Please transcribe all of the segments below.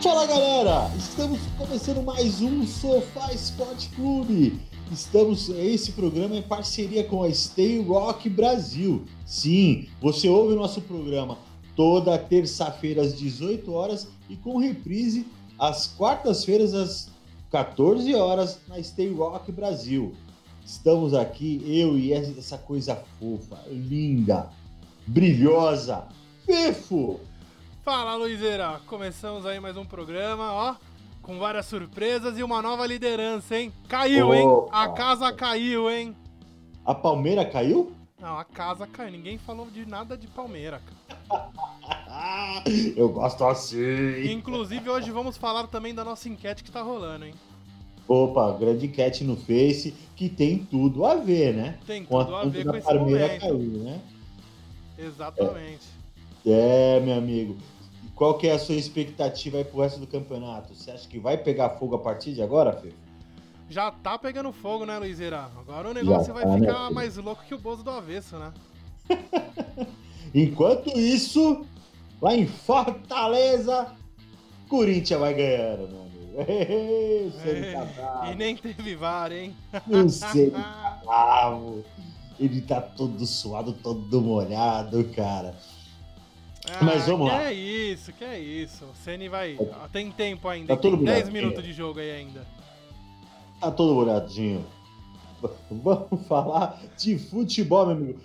Fala galera, estamos começando mais um Sofá Esporte Clube. Esse programa é em parceria com a Stay Rock Brasil. Sim, você ouve o nosso programa toda terça-feira às 18 horas e com reprise às quartas-feiras às 14 horas na Stay Rock Brasil. Estamos aqui, eu e essa coisa fofa, linda, brilhosa, Fefo. Fala, Luizeira! Começamos aí mais um programa, ó, com várias surpresas e uma nova liderança, hein? Caiu, hein? A casa caiu, hein? A Palmeira caiu? Não, a casa caiu. Ninguém falou de nada de Palmeira, cara. Eu gosto assim. Inclusive, hoje vamos falar também da nossa enquete que tá rolando, hein? Opa, grande enquete no Face, que tem tudo a ver, né? Tem tudo a ver com esse Palmeira momento. Caiu, né? Exatamente. Meu amigo. Qual que é a sua expectativa aí pro resto do campeonato? Você acha que vai pegar fogo a partir de agora, Fê? Já tá pegando fogo, né, Luizeira? Agora o negócio vai ficar mais louco que o Bozo do avesso, né? Enquanto isso, lá em Fortaleza, Corinthians vai ganhando, meu amigo. E nem teve VAR, hein? Não sei, tá bravo. Ele tá todo suado, todo molhado, cara. Mas vamos lá. Que é isso. O Ceni vai... Tem tempo ainda, Tá tem 10 minutos de jogo aí ainda. Tá todo molhadinho. Vamos falar de futebol, meu amigo.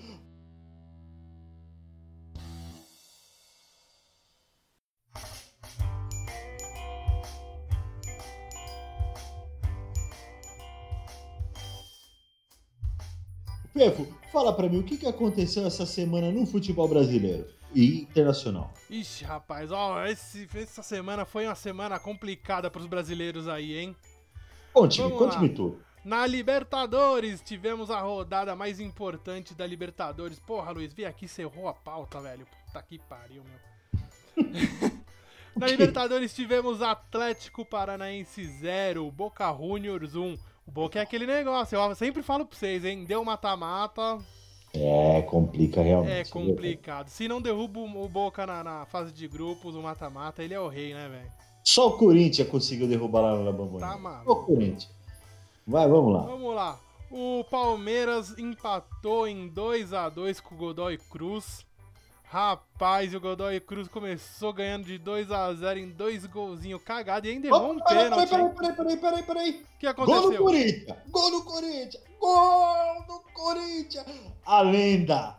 Fefo, fala pra mim, o que aconteceu essa semana no futebol brasileiro e internacional? Ixi, rapaz, ó, essa semana foi uma semana complicada pros brasileiros aí, hein? Conte-me tudo. Na Libertadores, tivemos a rodada mais importante da Libertadores. Porra, Luiz, vem aqui, você errou a pauta, velho. Puta que pariu, meu. Na Libertadores tivemos Atlético Paranaense 0, Boca Juniors 1. O Boca é aquele negócio, eu sempre falo pra vocês, hein? Deu mata-mata. Complica realmente. É complicado. Se não derruba o Boca na fase de grupos, o mata-mata, ele é o rei, né, velho? Só o Corinthians conseguiu derrubar lá na Bamboninha. Tá maluco. Só o Corinthians. Vai, vamos lá. Vamos lá. O Palmeiras empatou em 2-2 com o Godoy Cruz. Rapaz, e o Godoy Cruz começou ganhando de 2-0 em 2 golzinhos cagados e ainda errou um pênalti. Peraí. O que aconteceu? Gol do Corinthians. A lenda.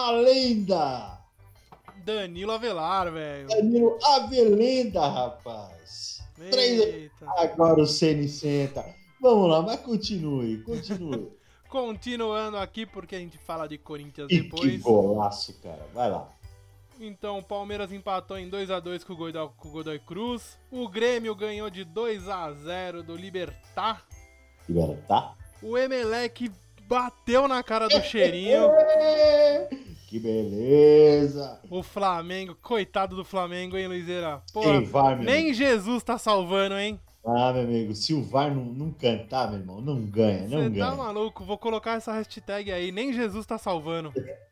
Danilo Avelar, velho. Danilo Avelenda, rapaz. 3. Agora o Ceni senta. Vamos lá, mas continue. Continuando aqui, porque a gente fala de Corinthians E depois. que golaço, cara. Vai lá. Então, o Palmeiras empatou em 2-2 com o Godoy Cruz. O Grêmio ganhou de 2-0 do Libertad. O Emelec bateu na cara do Cheirinho. Que beleza. O Flamengo, coitado do Flamengo, hein, Luizeira? Nem Jesus tá salvando, hein? Ah, meu amigo, se o VAR não cantar, meu irmão, não ganha. Você tá maluco? Vou colocar essa hashtag aí, nem Jesus tá salvando.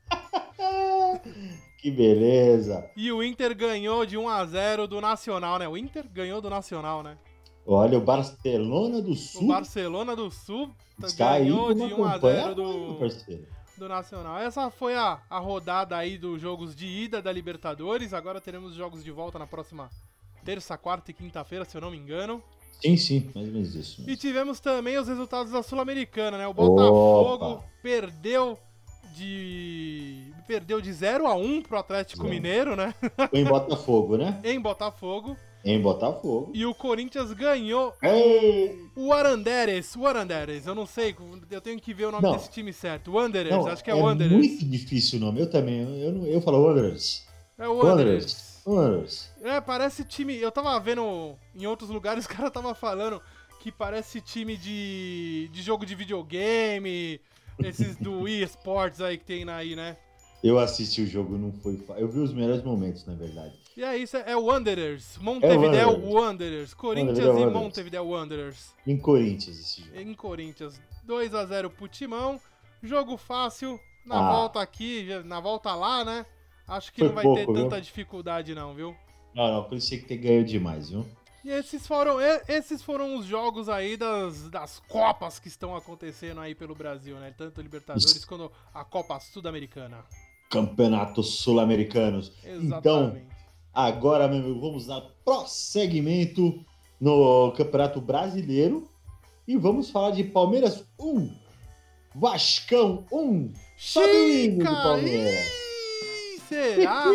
Que beleza. E o Inter ganhou de 1-0 do Nacional, né? O Inter ganhou do Nacional, né? Olha, o Barcelona do Sul. Ganhou de 1-0 do Nacional. Essa foi a rodada aí dos jogos de ida da Libertadores. Agora teremos jogos de volta na próxima terça, quarta e quinta-feira, se eu não me engano. Sim, mais ou menos isso. E tivemos também os resultados da Sul-Americana, né? O Botafogo perdeu de 0-1 pro Atlético Mineiro, né? Em Botafogo, né? Em Botafogo. E o Corinthians ganhou o Wanderers. Eu não sei, eu tenho que ver o nome desse time certo. Wanderers, acho que é Wanderers. É muito difícil o nome, eu também. Eu falo Wanderers. É o Wanderers. Parece time... Eu tava vendo em outros lugares, o cara tava falando que parece time de jogo de videogame, esses do eSports aí que tem aí, né? Eu assisti o jogo, não foi... Eu vi os melhores momentos, na verdade. E é isso, é o Wanderers. Montevideo Wanderers. Corinthians e Montevideo Wanderers. Em Corinthians esse jogo. Em Corinthians. 2-0 pro Timão. Jogo fácil. Na volta aqui, na volta lá, né? Acho que foi não vai ter tanta dificuldade não, viu? Não, por isso tem que ter ganho demais, viu? E esses foram os jogos aí das Copas que estão acontecendo aí pelo Brasil, né? Tanto Libertadores quanto a Copa Sul-Americana. Campeonatos Sul-Americanos. Então, Exatamente. agora, meu amigo, vamos dar prosseguimento no Campeonato Brasileiro e vamos falar de Palmeiras 1, Vascão 1. Sobe o hino do Palmeiras. Será?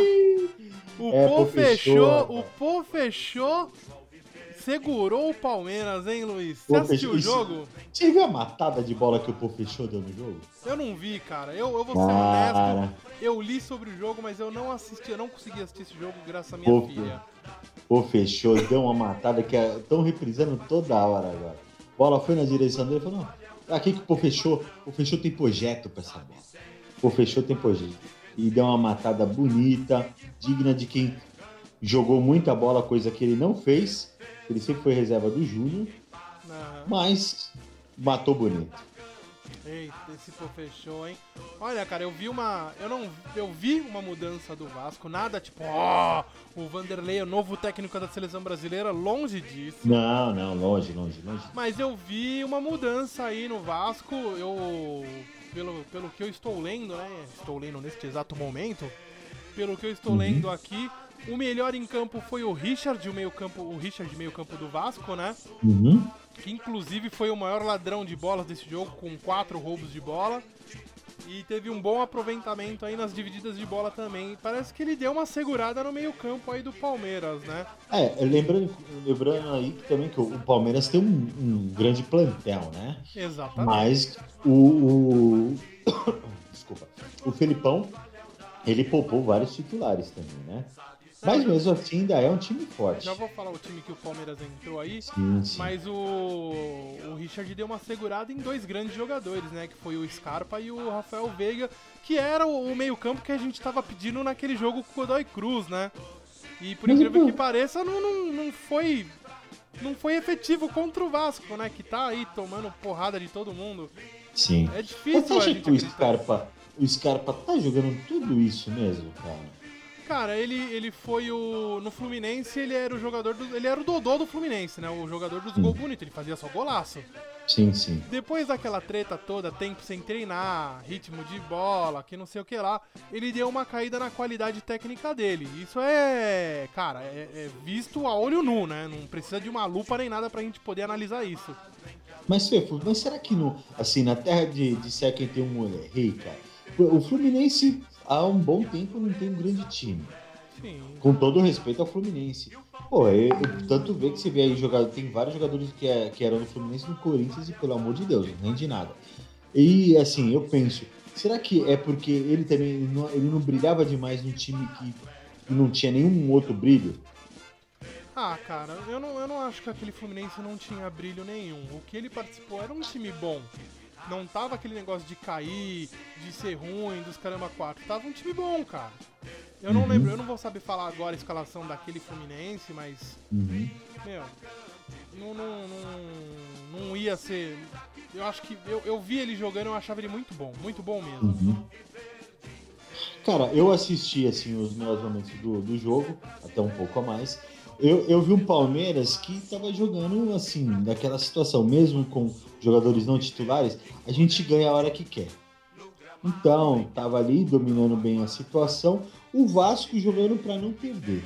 O Pô fechou, segurou o Palmeiras, hein, Luiz? Você assistiu o jogo? Você viu a matada de bola que o Pô fechou deu no jogo? Eu não vi, cara. Eu vou ser honesto. Eu li sobre o jogo, mas eu não assisti, eu não consegui assistir esse jogo graças à minha filha. Pô fechou, deu uma matada que estão reprisando toda hora agora. A bola foi na direção dele e falou, não, aqui que o Pô fechou tem projeto pra essa bola. Pô fechou tem projeto. E deu uma matada bonita, digna de quem jogou muita bola, coisa que ele não fez. Ele sempre foi reserva do Júnior, mas matou bonito. Eita, esse Pô fechou, hein? Olha, cara, eu vi uma mudança do Vasco, nada tipo, o Vanderlei é o novo técnico da seleção brasileira, longe disso. Não, longe. Mas eu vi uma mudança aí no Vasco, pelo que eu estou lendo, né? Estou lendo neste exato momento. Pelo que eu estou lendo aqui, o melhor em campo foi o Richard, meio campo do Vasco, né? Que inclusive foi o maior ladrão de bolas desse jogo, com 4 roubos de bola. E teve um bom aproveitamento aí nas divididas de bola também. Parece que ele deu uma segurada no meio campo aí do Palmeiras, né? Lembrando aí também que o Palmeiras tem um grande plantel, né? Exatamente. Mas desculpa, o Felipão, ele poupou vários titulares também, né? Mas mesmo assim ainda é um time forte. Já vou falar o time que o Palmeiras entrou aí, sim. Mas o Richard deu uma segurada em 2 grandes jogadores, né? Que foi o Scarpa e o Rafael Veiga, que era o meio-campo que a gente tava pedindo naquele jogo com o Godoy Cruz, né? E por incrível que pareça, não foi efetivo contra o Vasco, né? Que tá aí tomando porrada de todo mundo. Sim. É difícil Você acha que o Scarpa tá jogando tudo isso mesmo, cara? Cara, ele foi no Fluminense, ele era o Dodô do Fluminense, né? O jogador dos gols bonitos, ele fazia só golaço. Sim. Depois daquela treta toda, tempo sem treinar, ritmo de bola, que não sei o que lá, ele deu uma caída na qualidade técnica dele. Isso é visto a olho nu, né? Não precisa de uma lupa nem nada pra gente poder analisar isso. Mas, Fefo, será que na terra de ser quem tem um mulher rei, cara, o Fluminense há um bom tempo não tem um grande time. Sim. Com todo o respeito ao Fluminense. Pô, tanto vê que você vê aí tem vários jogadores que eram no Fluminense no Corinthians e, pelo amor de Deus, nem de nada. E assim, eu penso, será que é porque ele também ele não brilhava demais num time que não tinha nenhum outro brilho? Ah, cara, eu não acho que aquele Fluminense não tinha brilho nenhum. O que ele participou era um time bom. Não tava aquele negócio de cair, de ser ruim, dos caramba 4. Tava um time bom, cara. Eu não lembro, eu não vou saber falar agora a escalação daquele Fluminense, mas... Meu, não ia ser... Eu acho que... Eu vi ele jogando, eu achava ele muito bom mesmo. Cara, eu assisti, assim, os melhores momentos do jogo, até um pouco a mais. Eu vi um Palmeiras que tava jogando, assim, daquela situação, mesmo com jogadores não titulares, a gente ganha a hora que quer. Então, tava ali dominando bem a situação, o Vasco jogando pra não perder.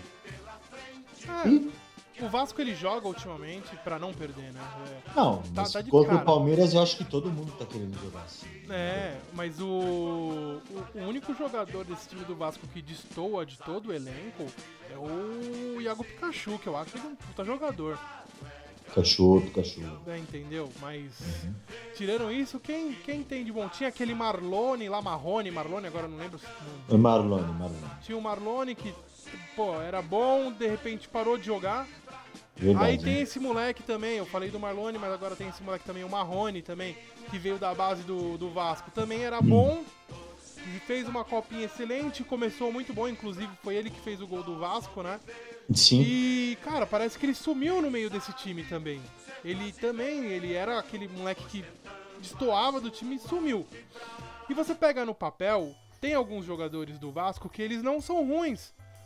O Vasco ele joga ultimamente pra não perder, né? Mas contra o Palmeiras eu acho que todo mundo tá querendo jogar assim. Mas o único jogador desse time do Vasco que destoa de todo o elenco é o Iago Pikachu, que eu acho que ele é um puta jogador. Cachorro. Entendeu? Mas, tirando isso, quem tem de bom? Tinha aquele Marlone, agora eu não lembro. Marlone. Tinha o Marlone que, era bom, de repente parou de jogar. Verdade, aí tem esse moleque também, eu falei do Marlone, mas agora tem esse moleque também, o Marrone também, que veio da base do Vasco. Também era bom, fez uma copinha excelente, começou muito bom, inclusive foi ele que fez o gol do Vasco, né? Sim. E, cara, parece que ele sumiu no meio desse time também. Ele era aquele moleque que destoava do time e sumiu. E você pega no papel, tem alguns jogadores do Vasco que eles não são ruins.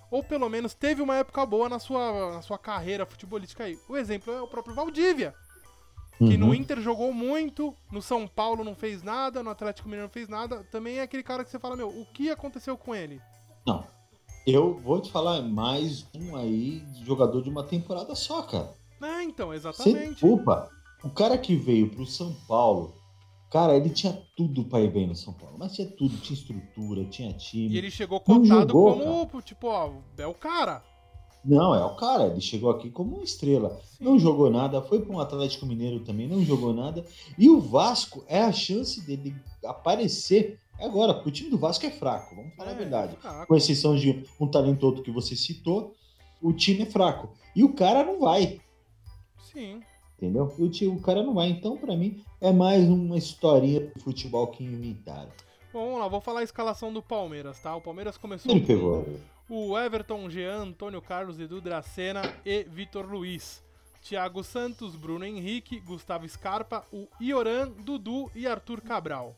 ou pelo menos teve uma época boa na sua carreira futebolística aí. O exemplo é o próprio Valdívia, que no Inter jogou muito, no São Paulo não fez nada, no Atlético Mineiro não fez nada. Também é aquele cara que você fala, meu, o que aconteceu com ele? Não, eu vou te falar, mais um aí jogador de uma temporada só, cara. Então, exatamente. Opa, o cara que veio pro São Paulo, cara, ele tinha tudo pra ir bem no São Paulo, mas tinha tudo, tinha estrutura, tinha time. E ele chegou cotado como, cara. tipo, ó, é o cara. Não, é o cara, ele chegou aqui como uma estrela. Sim. Não jogou nada, foi para um Atlético Mineiro também, não jogou nada. E o Vasco é a chance dele aparecer agora, porque o time do Vasco é fraco, vamos falar a verdade. Com exceção de um talento outro que você citou, o time é fraco. E o cara não vai. Sim. Entendeu? O cara não vai. Então, para mim, é mais uma historinha de futebol que inventaram. Bom, vamos lá, vou falar a escalação do Palmeiras, tá? O Palmeiras começou Ele pegou o Everton, Jean, Antônio Carlos, Edu Dracena e Vitor Luiz. Thiago Santos, Bruno Henrique, Gustavo Scarpa, o Ioran, Dudu e Arthur Cabral.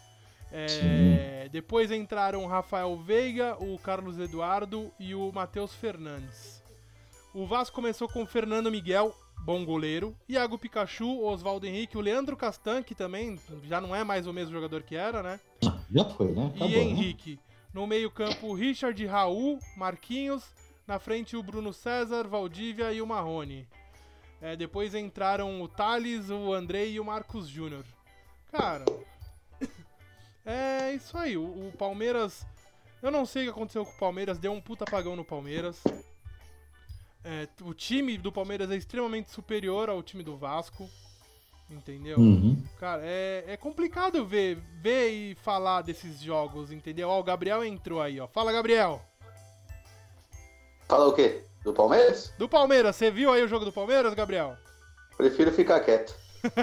Depois entraram o Rafael Veiga, o Carlos Eduardo e o Matheus Fernandes. O Vasco começou com o Fernando Miguel, bom goleiro, Iago Pikachu, Oswaldo Henrique, o Leandro Castan, que também já não é mais o mesmo jogador que era, né? Já foi, né? Acabou, e Henrique. Né? No meio-campo, Richard, Raul, Marquinhos. Na frente, o Bruno César, Valdívia e o Marrone. Depois entraram o Thales, o Andrei e o Marcos Júnior. Cara, é isso aí. O Palmeiras... Eu não sei o que aconteceu com o Palmeiras. Deu um puta apagão no Palmeiras. O time do Palmeiras é extremamente superior ao time do Vasco. Entendeu? Cara, é complicado ver e falar desses jogos, entendeu? Ó, o Gabriel entrou aí, ó. Fala, Gabriel. Fala o quê? Do Palmeiras? Do Palmeiras. Você viu aí o jogo do Palmeiras, Gabriel? Prefiro ficar quieto.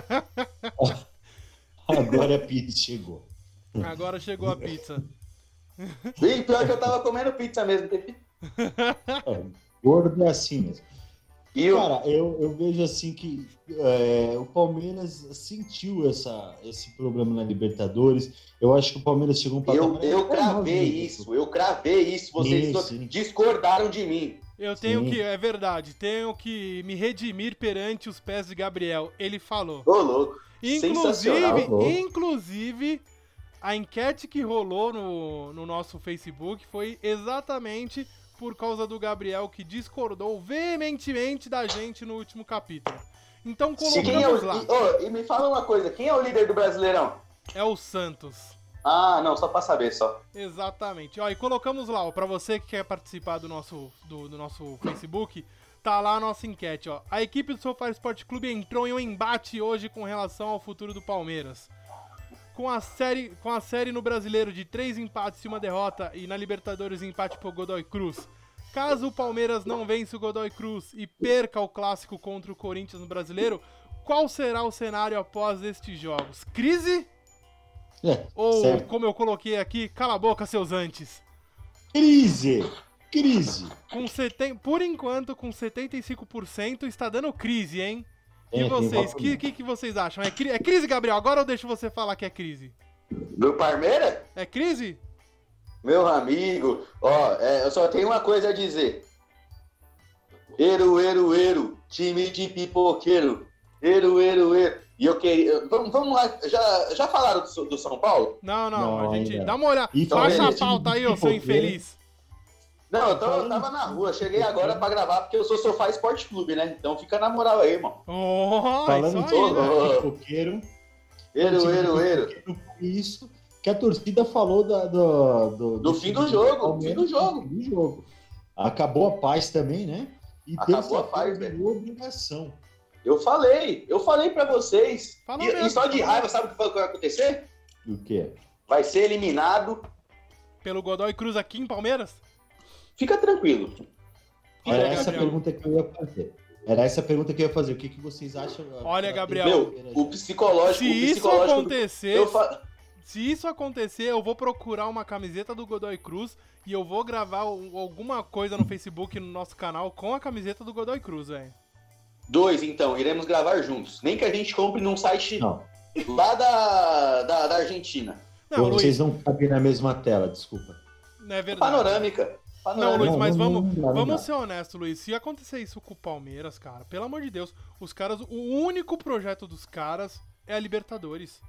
Agora a pizza chegou. Agora chegou a pizza. Sim, pior que eu tava comendo pizza mesmo. Gordo é assim mesmo. Cara, eu vejo assim que o Palmeiras sentiu esse problema na Libertadores. Eu acho que o Palmeiras chegou um patamar... Eu cravei isso. Vocês discordaram de mim. É verdade, tenho que me redimir perante os pés de Gabriel. Ele falou. Ô, louco. Inclusive, a enquete que rolou no nosso Facebook foi exatamente por causa do Gabriel, que discordou veementemente da gente no último capítulo. Então colocamos lá. E me fala uma coisa, quem é o líder do Brasileirão? É o Santos. Ah, não, só pra saber, só. Exatamente. Ó, e colocamos lá, ó, pra você que quer participar do nosso Facebook, tá lá a nossa enquete, ó. A equipe do Sofá Esporte Clube entrou em um embate hoje com relação ao futuro do Palmeiras. Com a série no Brasileiro de 3 empates e 1 derrota e na Libertadores empate pro Godoy Cruz. Caso o Palmeiras não vença o Godoy Cruz e perca o clássico contra o Corinthians no Brasileiro, qual será o cenário após estes jogos? Crise? Ou, certo. Como eu coloquei aqui, cala a boca, seus antes. Crise. Por enquanto, com 75% está dando crise, hein? E vocês, o que vocês acham? É crise, Gabriel? Agora eu deixo você falar que é crise. Do Palmeiras? É crise? Meu amigo, eu só tenho uma coisa a dizer. Eru, time de pipoqueiro. Eru. E eu queria... Vamos lá, já falaram do São Paulo? Não, a gente... Dá uma olhada. Baixa a pauta aí, ô seu infeliz. Não, eu tava na rua, cheguei agora pra gravar porque eu sou Sofá Esporte Clube, né? Então fica na moral aí, irmão. Falando de pipoqueiro. Eru. Isso que a torcida falou do fim do jogo. Acabou a paz também, né? E acabou a paz, velho. Obrigação. Eu falei pra vocês. E só de raiva, sabe o que vai acontecer? O quê? Vai ser eliminado. Pelo Godoy Cruz aqui em Palmeiras? Fica tranquilo. Era essa a pergunta que eu ia fazer. O que vocês acham? Olha, Gabriel, o psicológico... Se isso acontecer, eu vou procurar uma camiseta do Godoy Cruz e eu vou gravar alguma coisa no Facebook, no nosso canal, com a camiseta do Godoy Cruz, velho. 2, então. Iremos gravar juntos. Nem que a gente compre num site lá da Argentina. Não, vocês não cabem na mesma tela, desculpa. Não é verdade. Panorâmica. Não, Luiz, Não, mas não, não dá, não vamos dá. ser honestos, Luiz. Se acontecer isso com o Palmeiras, cara, pelo amor de Deus, os caras, o único projeto dos caras é a Libertadores.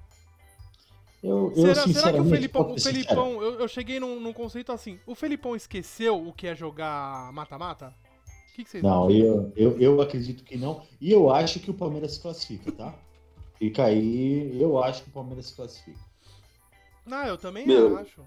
Eu Será que o sinceramente, Felipão, vou ser sincero. eu cheguei num conceito assim, o Felipão esqueceu o que é jogar mata-mata? O que vocês Não, acham? eu acredito que não. E eu acho que o Palmeiras se classifica, tá? Fica aí, eu acho que o Palmeiras se classifica. Não, eu também Meu. acho.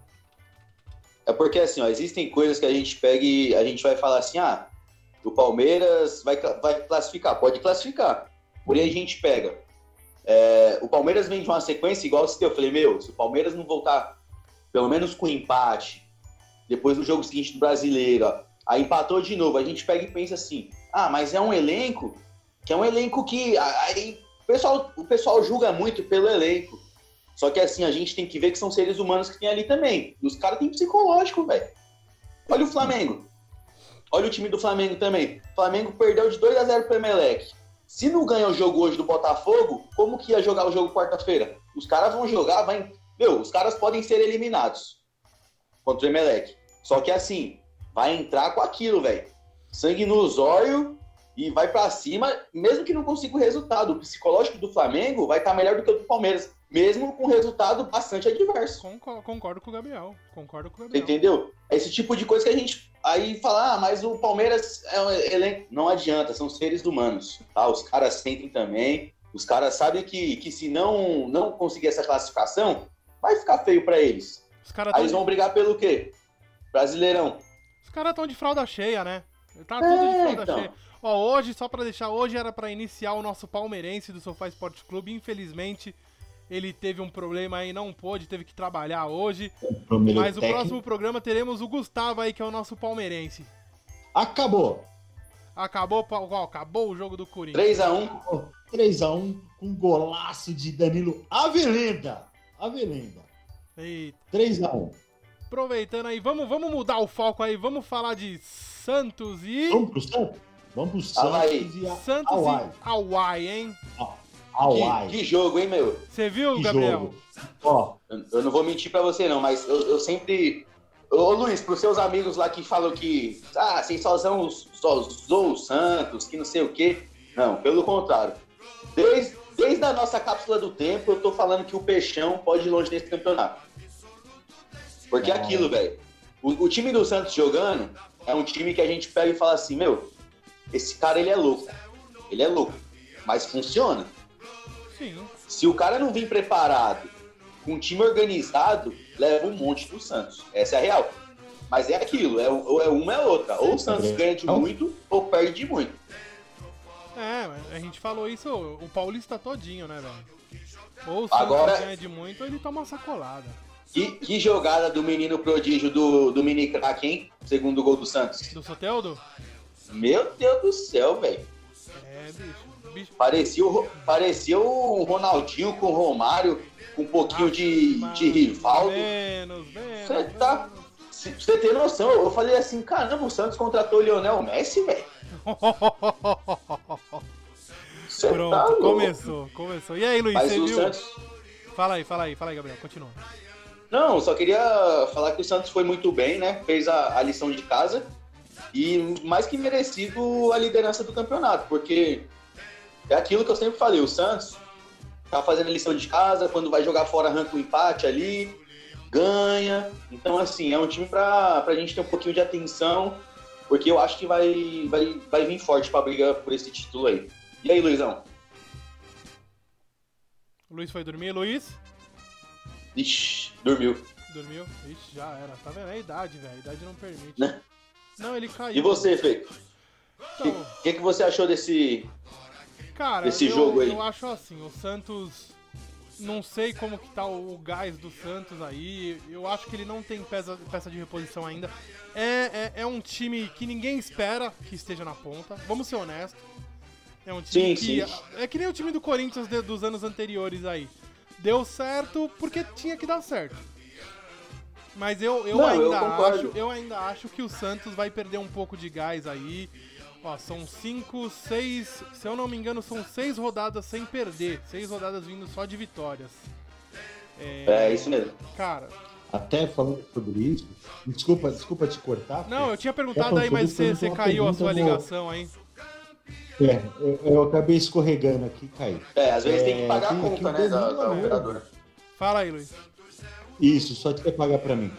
É porque assim, ó, existem coisas que a gente pega e a gente vai falar assim, o Palmeiras vai classificar, pode classificar. Porém a gente pega. O Palmeiras vem de uma sequência igual se eu falei, se o Palmeiras não voltar pelo menos com empate, depois do jogo seguinte do Brasileiro, ó, aí empatou de novo, a gente pega e pensa assim, mas é um elenco que aí o pessoal julga muito pelo elenco. Só que assim, a gente tem que ver que são seres humanos que tem ali também. E os caras têm psicológico, velho. Olha o Flamengo. Olha o time do Flamengo também. O Flamengo perdeu de 2-0 pro Emelec. Se não ganha o jogo hoje do Botafogo, como que ia jogar o jogo quarta-feira? Os caras vão jogar, os caras podem ser eliminados contra o Emelec. Só que assim, vai entrar com aquilo, velho. Sangue no zóio e vai pra cima, mesmo que não consiga o resultado. O psicológico do Flamengo vai estar melhor do que o do Palmeiras, mesmo com resultado bastante adverso. Concordo com o Gabriel. Entendeu? É esse tipo de coisa que a gente aí fala, mas o Palmeiras é um elenco. Não adianta, são seres humanos, tá? Os caras sentem também, os caras sabem que se não conseguir essa classificação, vai ficar feio pra eles. Aí eles vão brigar pelo quê? Brasileirão. Os caras estão de fralda cheia, né? Tá tudo de fralda então. cheia. Ó, hoje, só pra deixar, hoje era pra iniciar o nosso palmeirense do Sofá Esporte Clube. Infelizmente, ele teve um problema aí, não pôde, teve que trabalhar hoje. Mas o próximo programa teremos o Gustavo aí, que é o nosso palmeirense. Acabou Acabou o jogo do Corinthians. 3-1. 3-1 com golaço de Danilo Avelenda. Eita. 3-1. Aproveitando aí, vamos mudar o foco aí, vamos falar de Santos e... Vamos pro Santos? Vamos pro Santos Avaí. Santos Hawaii. e Hawaii, hein? Hawaii. Que jogo, hein, meu? Você viu, Que Gabriel? jogo. Ó, Eu não vou mentir pra você, não, mas eu sempre... Ô, Luiz, pros seus amigos lá que falam que... vocês só zoam o Santos, que não sei o quê. Não, pelo contrário. Desde a nossa cápsula do tempo, eu tô falando que o Peixão pode ir longe nesse campeonato. Porque é aquilo, velho. O time do Santos jogando é um time que a gente pega e fala assim, esse cara, ele é louco. Ele é louco. Mas funciona. Sim. Se o cara não vir preparado, com um time organizado, leva um monte do Santos. Essa é a real. Mas é aquilo, ou é uma ou é outra. Ou o Santos ganha de muito, ou perde de muito. A gente falou isso, o Paulista todinho, né, velho? Ou o Santos Agora, ganha de muito, ou ele toma uma sacolada. Que jogada do menino prodígio do mini craque, hein? Segundo gol do Santos. Do Soteldo? Meu Deus do céu, velho. Bicho. Parecia o Ronaldinho com o Romário, com um pouquinho de Rivaldo. Menos. Você tem noção, eu falei assim, caramba, o Santos contratou o Lionel Messi, velho. Pronto, começou. E aí, Luiz, Mas você o viu? Santos... Fala aí, Gabriel, continua. Não, só queria falar que o Santos foi muito bem, né? Fez a lição de casa e mais que merecido a liderança do campeonato, porque é aquilo que eu sempre falei, o Santos tá fazendo a lição de casa, quando vai jogar fora arranca o empate ali, ganha. Então, assim, é um time pra gente ter um pouquinho de atenção, porque eu acho que vai vir forte pra brigar por esse título aí. E aí, Luizão? O Luiz foi dormir, Luiz? Ixi, dormiu. Dormiu? Ixi, já era. Tá vendo? É a idade, velho. A idade não permite. Né? Não, ele caiu. E você, Fê? Então, O que você achou desse jogo aí? Eu acho assim, o Santos... Não sei como que tá o gás do Santos aí. Eu acho que ele não tem peça de reposição ainda. É um time que ninguém espera que esteja na ponta. Vamos ser honestos. É um time sim. É que nem o time do Corinthians dos anos anteriores aí. Deu certo porque tinha que dar certo. Mas eu ainda acho que o Santos vai perder um pouco de gás aí. Ó, são 5, 6, se eu não me engano, são 6 rodadas sem perder. 6 rodadas vindo só de vitórias. É isso mesmo. Cara, até falando sobre isso, desculpa te cortar. Não, eu tinha perguntado aí, mas você caiu a sua ligação aí. Eu acabei escorregando aqui, caiu. Às vezes tem que pagar a conta, né, da operadora. Fala aí, Luiz. Isso, só tinha que pagar pra mim.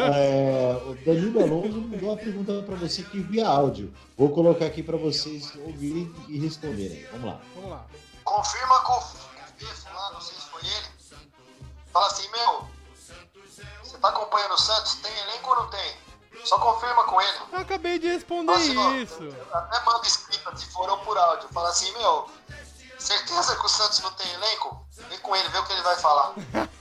O Danilo Alonso mandou uma pergunta pra você que via áudio. Vou colocar aqui pra vocês ouvirem e responderem. Vamos lá. Confirma com o Fefo lá, não sei se foi ele. Fala assim, você tá acompanhando o Santos? Tem elenco ou não tem? Só confirma com ele. Eu acabei de responder isso. Até manda escrita, se for ou por áudio. Fala assim, certeza que o Santos não tem elenco? Vem com ele, vê o que ele vai falar.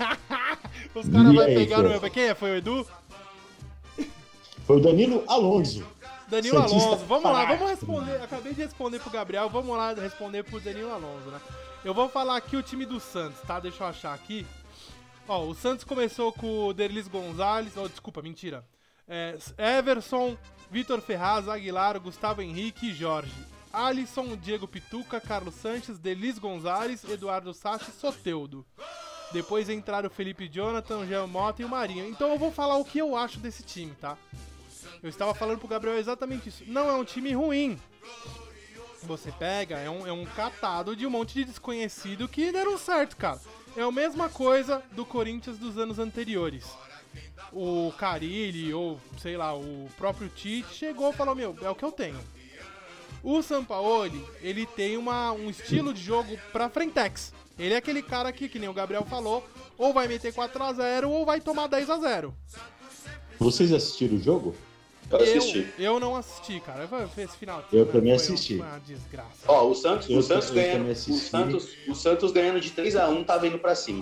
Os caras vão pegar no meu. Quem foi o Edu? Foi o Danilo Alonso. Danilo Alonso, vamos lá, vamos responder. Acabei de responder pro Gabriel, vamos lá responder pro Danilo Alonso, né? Eu vou falar aqui o time do Santos, tá? Deixa eu achar aqui. Ó, o Santos começou com o Derlis Gonzalez, desculpa, mentira. Everson, Vitor Ferraz, Aguilar, Gustavo Henrique e Jorge. Alisson, Diego Pituca, Carlos Sanches, Derlis Gonzalez, Eduardo Sacha e Soteldo. Depois entraram o Felipe Jonathan, o Jean Mota e o Marinho. Então eu vou falar o que eu acho desse time, tá? Eu estava falando pro Gabriel exatamente isso. Não é um time ruim. Você pega, é um catado de um monte de desconhecido que deram certo, cara. É a mesma coisa do Corinthians dos anos anteriores. O Carille, ou sei lá, o próprio Tite chegou e falou, é o que eu tenho. O Sampaoli, ele tem um estilo de jogo pra frentex. Ele é aquele cara que nem o Gabriel falou, ou vai meter 4-0 ou vai tomar 10-0. Vocês assistiram o jogo? Eu assisti. Eu não assisti, cara. Esse final eu também assisti. Uma desgraça. Ó, o Santos ganhando de 3-1 tava indo pra cima.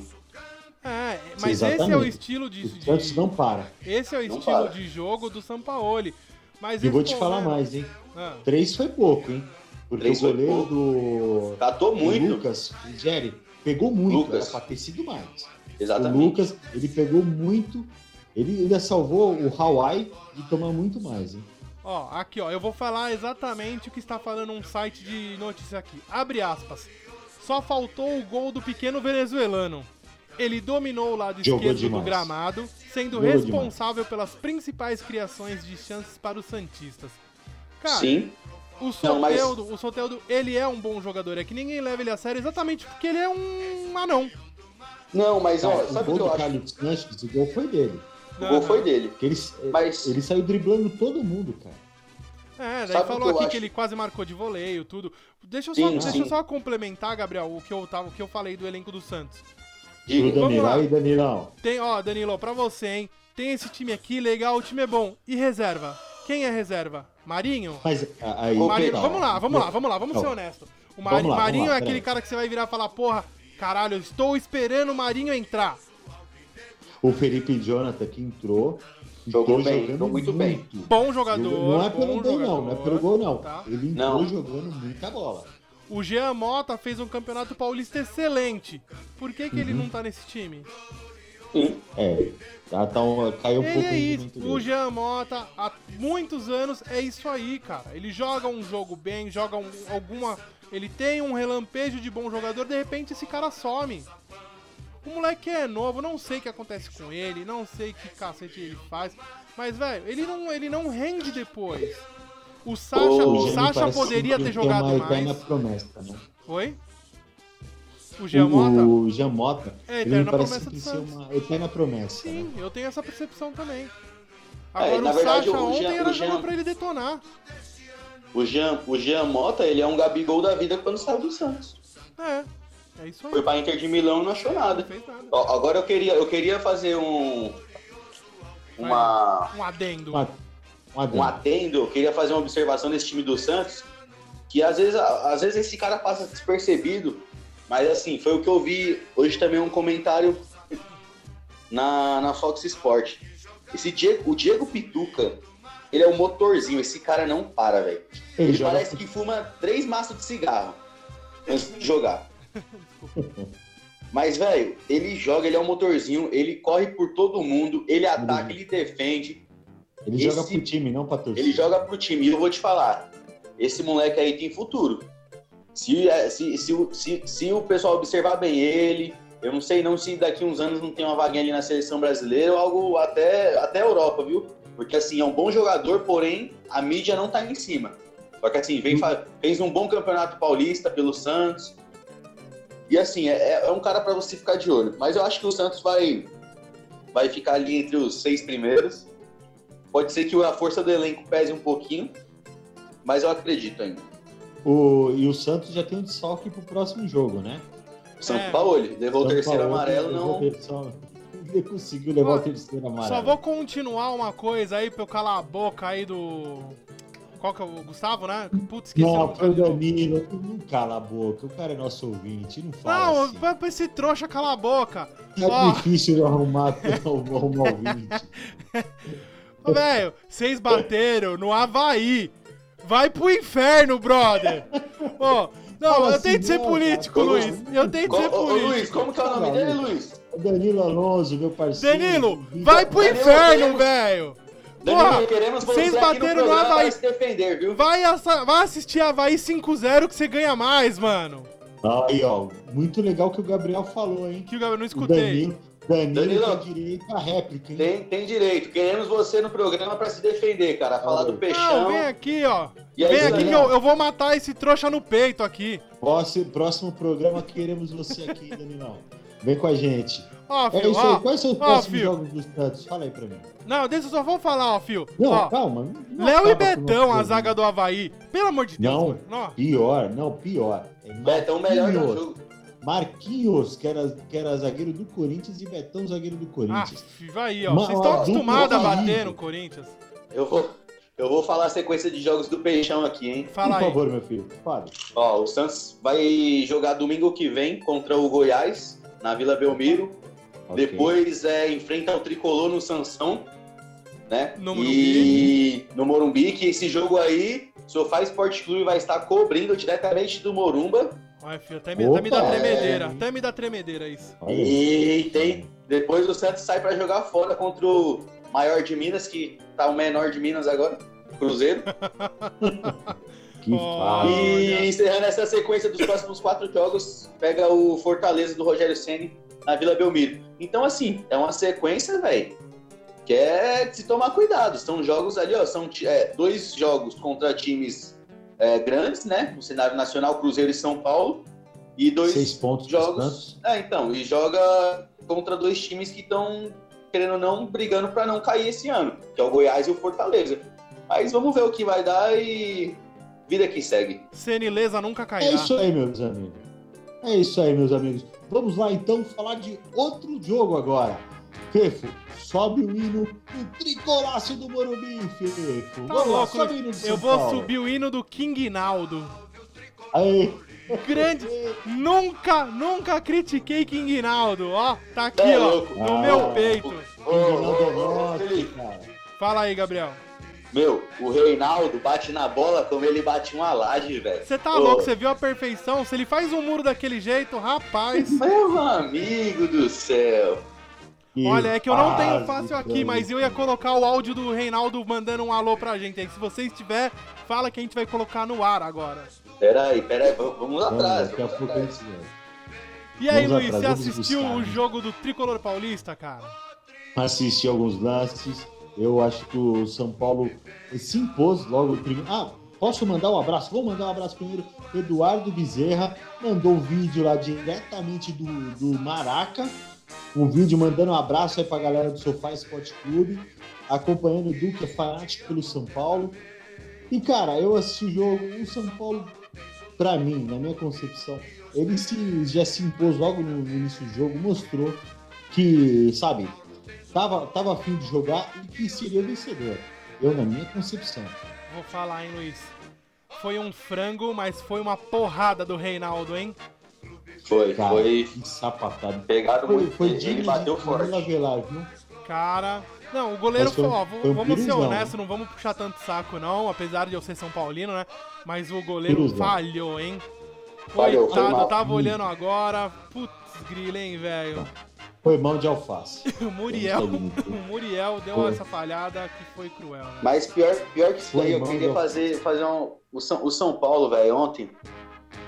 Mas exatamente. Esse é o estilo de... O Santos não para. Esse é o estilo de jogo do Sampaoli. Mas e vou te falar mais, hein? 3 foi pouco, hein? Porque o goleiro do... Catou muito. O Lucas, o Jerry, pegou muito. Era pra ter sido mais. Exatamente. O Lucas, ele pegou muito... Ele ainda salvou o Hawaii de tomar muito mais, hein? Aqui, eu vou falar exatamente o que está falando um site de notícias aqui. Abre aspas. Só faltou o gol do pequeno venezuelano. Ele dominou o lado esquerdo do gramado, sendo responsável pelas principais criações de chances para os santistas. Cara, sim. O Soteldo, ele é um bom jogador. É que ninguém leva ele a sério exatamente porque ele é um anão. Não, mas sabe o que eu acho? O gol foi dele. O gol foi dele. Ele saiu driblando todo mundo, cara. Daí falou aqui que ele quase marcou de voleio, tudo. Deixa eu só complementar, Gabriel, o que eu falei do elenco do Santos. Danilão. Danilo, pra você, hein? Tem esse time aqui, legal, o time é bom. E reserva? Quem é reserva? Marinho? Mas aí... Marinho, vamos ser honestos. O Marinho é aquele cara que você vai virar e falar, porra, caralho, eu estou esperando o Marinho entrar. O Felipe Jonathan que entrou... Jogou muito bem. Bom jogador. Não é pelo gol, não é pelo gol, não. Tá? Ele entrou jogando muita bola. O Jean Mota fez um campeonato paulista excelente. Por que ele não tá nesse time? Caiu um pouco. É isso. O Jean Mota, há muitos anos, é isso aí, cara. Ele joga um jogo bem, joga alguma... Ele tem um relampejo de bom jogador, de repente esse cara some. O moleque é novo, não sei o que acontece com ele, não sei que cacete ele faz, mas, velho, ele não rende depois. O Sacha poderia ter jogado mais. Promessa, né? Oi? O Jean Mota? O Jean Mota, ele me parece que ser uma eterna promessa. Sim, né? Eu tenho essa percepção também. Agora na verdade, Sacha ontem era jogo pra ele detonar. O Jean Mota, ele é um Gabigol da vida quando saiu do Santos. É isso aí. Foi pra Inter de Milão e não achou nada. Não fez nada. Agora eu queria fazer um adendo. Um adendo, eu queria fazer uma observação desse time do Santos, que às vezes esse cara passa despercebido, mas assim, foi o que eu vi hoje também um comentário na Fox Sport. O Diego Pituca, ele é um motorzinho, esse cara não para, velho. Ele parece que fuma 3 maços de cigarro antes de jogar. Mas, velho, ele é um motorzinho, ele corre por todo mundo, ele ataca, ele defende. Ele joga pro time, não pra torcida. Ele joga pro time, e eu vou te falar, esse moleque aí tem futuro. Se o pessoal observar bem ele Eu não sei não se daqui uns anos não tem uma vaguinha ali na seleção brasileira ou algo até a Europa, viu? Porque assim, é um bom jogador, porém a mídia não tá em cima. Só que assim, fez um bom campeonato paulista pelo Santos. E assim, é um cara pra você ficar de olho. Mas eu acho que o Santos vai ficar ali entre os 6 primeiros. Pode ser que a força do elenco pese um pouquinho, mas eu acredito ainda. E o Santos já tem um desfalque pro próximo jogo, né? São Paulo, levou o terceiro amarelo, não... Ele conseguiu levar o terceiro amarelo. Só vou continuar uma coisa aí pra eu calar a boca aí do... Qual que é o Gustavo, né? Putz, esqueci. Não, foi o Danilo. Não cala a boca. O cara é nosso ouvinte. Não fala não, assim. Vai pra esse trouxa calar a boca. É difícil arrumar ouvinte. Ô, velho, vocês bateram no Avaí. Vai pro inferno, brother. Ó, não, eu tenho de ser político, Luiz. Eu tenho de ser político. Luiz, como que é o nome dele, Luiz? Danilo Alonso, meu parceiro. Danilo, vai pro inferno, velho. Danilo, queremos você vocês aqui bateram no no programa Avaí. pra se defender, viu? Vai assistir Avaí 5-0 que você ganha mais, mano. Aí, ó, muito legal que o Gabriel falou, hein? Que eu não escutei. Danilo tem direito à réplica, hein? Tem direito. Queremos você no programa pra se defender, cara. Falar do Peixão. Não, vem aqui, ó. E aí, vem aqui que Daniel? eu vou matar esse trouxa no peito aqui. Próximo programa queremos você aqui, Danilão. Vem com a gente. Ó, É filho, isso ó. aí. Quais são os Ó, próximos filho. jogos dos Santos? Fala aí pra mim. Não, deixa eu só vou falar, ó, filho. Não, Ó, calma. não Léo e acaba com o Betão, nosso a zaga do Avaí. Pelo amor de Deus, Não, mano. Ó. pior. É Betão melhor no jogo. Marquinhos, que era zagueiro do Corinthians, e Betão, zagueiro do Ah, Corinthians. vai aí, ó. Mas, Vocês estão ó, acostumados a duplo bater horrível. no Corinthians. Eu vou falar a sequência de jogos do Peixão aqui, hein? Fala Por aí. favor, meu filho, fale. Ó, o Santos vai jogar domingo que vem contra o Goiás, na Vila Belmiro. Ok. Depois enfrenta o Tricolor no Sansão, né? No E no Morumbi, que esse jogo aí, o Sofá Esporte Clube vai estar cobrindo diretamente do Morumba. Olha, filho, até me dá Opa, tremedeira. Até me dá tremedeira isso. Olha aí. Depois o Santos sai para jogar fora contra o maior de Minas, que tá o menor de Minas agora, Cruzeiro. Que Ó. fase. E encerrando essa sequência dos próximos 4 jogos, pega o Fortaleza do Rogério Ceni na Vila Belmiro. Então, assim, é uma sequência, velho, que é de se tomar cuidado. São jogos ali, ó, são 2 jogos contra times grandes, né, no cenário nacional, Cruzeiro e São Paulo, e 2 6 pontos jogos... Santos. E joga contra 2 times que estão, querendo ou não, brigando para não cair esse ano, que é o Goiás e o Fortaleza. Mas vamos ver o que vai dar e vida que segue. Senileza nunca cairá. É isso aí, meus amigos. Vamos lá, então, falar de outro jogo agora. Fefo, sobe o hino do tricolaço do Morumbi, Fefo. Tá Vamos lá, louco, sobe o hino do São eu vou Paulo. subir o hino do King Naldo. Aí. Grande. Nunca critiquei King Naldo. Ó, tá aqui, É ó, louco. no meu peito. Felipe, Cara. Fala aí, Gabriel. meu, o Reinaldo bate na bola como ele bate uma laje, velho. Você tá louco, você viu a perfeição? Se ele faz um muro daquele jeito, rapaz. Meu amigo do céu. Olha, é que eu não tenho fase, fácil aqui, cara. mas eu ia colocar o áudio do Reinaldo mandando um alô pra gente aí. Se você estiver, fala que a gente vai colocar no ar agora. Peraí, vamos atrás. Daqui a vamos pouco a atrás. gente vê. E aí, Vamos Luiz, atrás, você vamos assistiu buscar, o né? jogo do Tricolor Paulista, cara? Assisti alguns lances. Eu acho que o São Paulo se impôs logo o primeiro. Ah, posso mandar um abraço? Vou mandar um abraço primeiro. Eduardo Bezerra mandou um vídeo lá diretamente do Maraca. Um vídeo mandando um abraço aí pra galera do Sofá Esporte Clube. Acompanhando o Duque, é fanático pelo São Paulo. E, cara, eu assisti o jogo. O São Paulo, pra mim, na minha concepção, ele já se impôs logo no início do jogo. Mostrou que, sabe, tava a fim de jogar e que seria vencedor. Eu, na minha concepção. Vou falar, hein, Luiz. Foi um frango, mas foi uma porrada do Reinaldo, hein? Cara, Foi que sapatado. pegado muito. Foi Ele digno bateu de forte. Camila Velar, viu? Cara... Não, o goleiro Mas foi- ó, foi um vamos ser piruzão, honestos, né? não vamos puxar tanto saco não, apesar de eu ser São Paulino, né? Mas o goleiro Piruzão. falhou, hein? Falhou, foi Coitado, mal. tava olhando agora. Putz, grila, hein, velho? Foi mão de alface. O Muriel deu Foi. essa falhada que foi cruel, né? Mas pior que isso Foi daí, eu mal, queria meu. fazer o São Paulo, velho, ontem.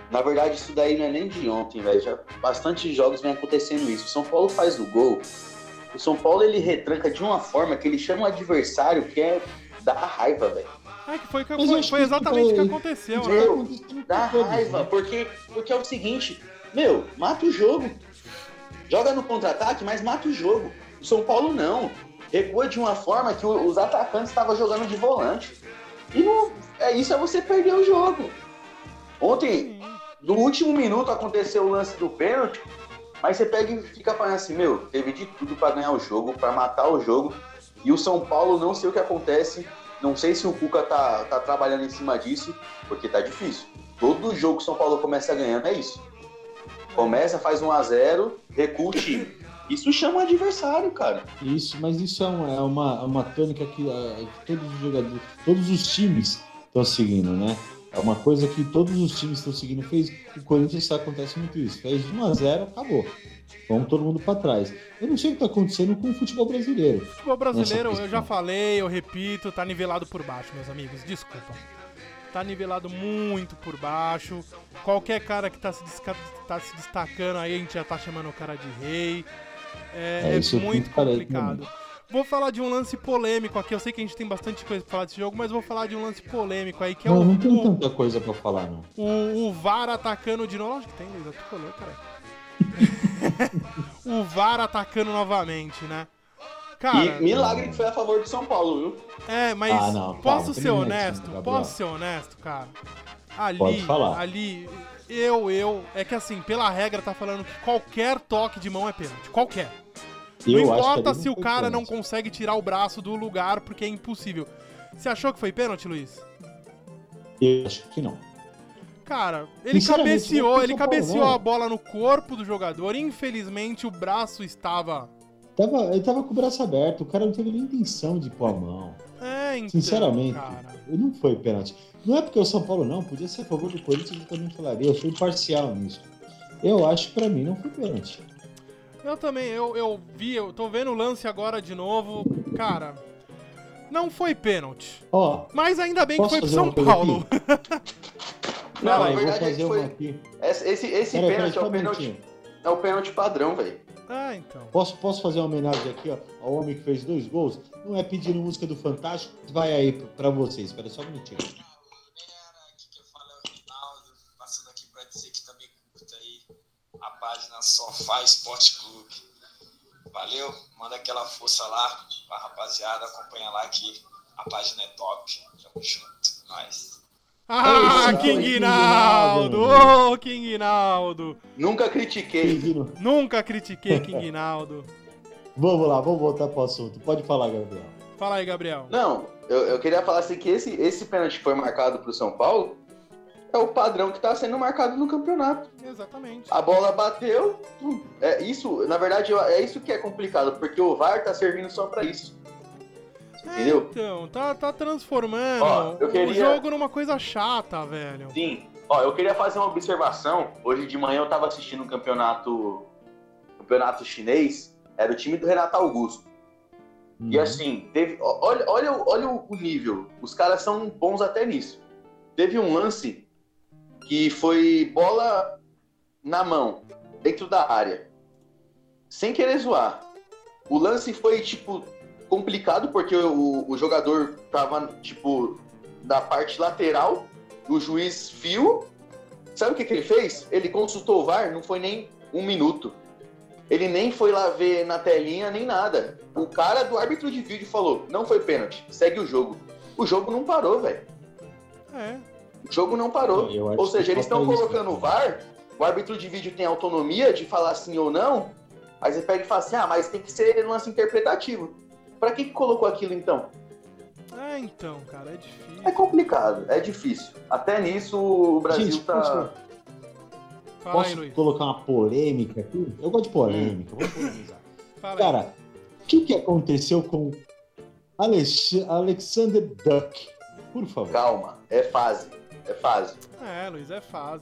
Na verdade, isso daí não é nem de ontem, velho. Já bastante jogos vem acontecendo isso. O São Paulo faz o gol. O São Paulo, ele retranca de uma forma que ele chama o adversário que é da raiva, velho. É que foi exatamente o que aconteceu, né? Meu, dá raiva, porque é o seguinte, meu, mata o jogo. Joga no contra-ataque, mas mata o jogo. O São Paulo não. Recua de uma forma que os atacantes estavam jogando de volante. E não, isso é você perder o jogo. Ontem, no último minuto, aconteceu o lance do pênalti, mas você pega e fica falando assim, meu, teve de tudo pra ganhar o jogo, pra matar o jogo. E o São Paulo, não sei o que acontece, não sei se o Cuca tá trabalhando em cima disso, porque tá difícil. Todo jogo que o São Paulo começa ganhando é isso. Começa, faz 1-0, recua o time. Isso chama o adversário, cara. Isso, mas isso é uma tônica que todos os jogadores, todos os times estão seguindo, né? É uma coisa que todos os times estão seguindo. O Corinthians acontece muito isso. Fez 1-0, acabou. Vamos todo mundo para trás. Eu não sei o que está acontecendo com o futebol brasileiro. O futebol brasileiro, eu já falei, eu repito, tá nivelado por baixo, meus amigos. Desculpa. Tá nivelado muito por baixo. Qualquer cara que tá se destacando aí, a gente já tá chamando o cara de rei. É muito complicado. Vou falar de um lance polêmico aqui. Eu sei que a gente tem bastante coisa pra falar desse jogo, mas vou falar de um lance polêmico aí, que é não tem tanta coisa pra falar, não. O VAR atacando de novo. Lógico que tem, Luiz. Tu falou, cara. O VAR atacando novamente, né? Cara, e milagre que foi a favor do São Paulo, viu? Mas posso ser honesto? Posso ser honesto, cara? Pode falar. Ali, é que assim, pela regra tá falando que qualquer toque de mão é pênalti. Qualquer. Não importa se o cara não consegue tirar o braço do lugar, porque é impossível. Você achou que foi pênalti, Luiz? Eu acho que não. Cara, ele cabeceou a bola no corpo do jogador. Infelizmente, o braço estava... Ele tava com o braço aberto. O cara não teve nem intenção de pôr a mão. Então, sinceramente, cara. Não foi pênalti. Não é porque o São Paulo não. Podia ser a favor do Corinthians, eu também falaria. Eu fui imparcial nisso. Eu acho que pra mim não foi pênalti. Eu também, eu tô vendo o lance agora de novo. Cara, não foi pênalti. Mas ainda bem que foi pro São Paulo. Não, na verdade foi... aqui. Esse pênalti é o pênalti padrão, velho. Então. Posso fazer uma homenagem aqui, ao homem que fez 2 gols? Não é pedindo música do Fantástico, vai aí pra vocês. Espera só um minutinho. Aqui que eu falo é o Rinaldo, passando aqui pra dizer que também curta aí a página Sofá Esporte Clube. Valeu, manda aquela força lá pra rapaziada, acompanha lá que a página é top. Tamo junto, nós. King Naldo! Ô, King Naldo! Nunca critiquei. King Naldo. Vamos lá, vamos voltar pro assunto. Pode falar, Gabriel. Fala aí, Gabriel. Não, eu queria falar assim que esse pênalti que foi marcado pro São Paulo é o padrão que tá sendo marcado no campeonato. Exatamente. A bola bateu. Na verdade, é isso que é complicado, porque o VAR tá servindo só pra isso. Entendeu? Então, tá transformando o jogo numa coisa chata, velho. Sim. Eu queria fazer uma observação. Hoje de manhã eu tava assistindo um campeonato chinês. Era o time do Renato Augusto. E assim, olha o nível. Os caras são bons até nisso. Teve um lance que foi bola na mão, dentro da área. Sem querer zoar. O lance foi, complicado, porque o jogador tava, da parte lateral, o juiz viu. Sabe o que ele fez? Ele consultou o VAR, não foi nem 1 minuto. Ele nem foi lá ver na telinha, nem nada. O cara do árbitro de vídeo falou, não foi pênalti, segue o jogo. O jogo não parou, velho. O jogo não parou. Ou seja, eles estão colocando o VAR, o árbitro de vídeo tem autonomia de falar sim ou não, aí você pega e fala assim, mas tem que ser lance interpretativo. Pra que colocou aquilo, então? Então, cara, é difícil. É complicado, é difícil. Até nisso o Brasil tá... Posso colocar uma polêmica aqui? Eu gosto de polêmica, vamos polemizar. Cara, o que aconteceu com Alexander Duck? Por favor. Calma, é fase. Luiz, é fase.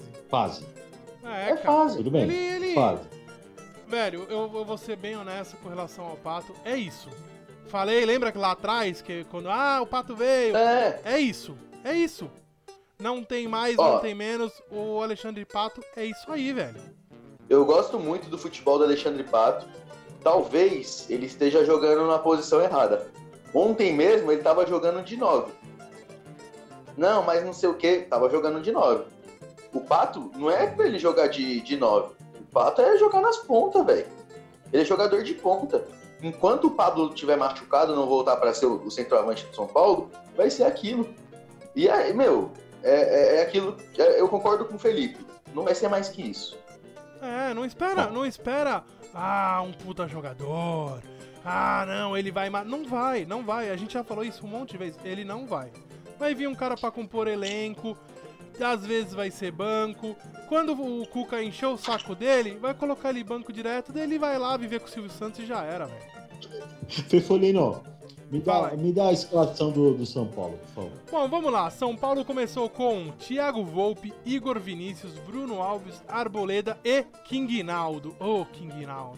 É fase. Tudo bem, fase. Velho, eu vou ser bem honesto com relação ao Pato. É isso. Falei, lembra que lá atrás, que quando o Pato veio... É isso. Não tem mais, Ó, não tem menos. O Alexandre Pato é isso aí, velho. Eu gosto muito do futebol do Alexandre Pato. Talvez ele esteja jogando na posição errada. Ontem mesmo ele estava jogando de 9. Não, mas não sei o que, tava jogando de 9. O Pato não é pra ele jogar de 9. O Pato é jogar nas pontas, velho. Ele é jogador de ponta. Enquanto o Pablo estiver machucado, não voltar para ser o centroavante do São Paulo, vai ser aquilo. E aí, é aquilo. Eu concordo com o Felipe. Não vai ser mais que isso. Não espera. Um puta jogador. Não, ele vai... Não vai. A gente já falou isso um monte de vezes. Ele não vai. Vai vir um cara pra compor elenco, às vezes vai ser banco. Quando o Cuca encheu o saco dele, vai colocar ele banco direto, daí ele vai lá viver com o Silvio Santos e já era, velho. Fefolino, me dá a escalação do São Paulo, por favor. Bom, vamos lá. São Paulo começou com Thiago Volpe, Igor Vinícius, Bruno Alves, Arboleda e Quinguinaldo. Quinguinaldo.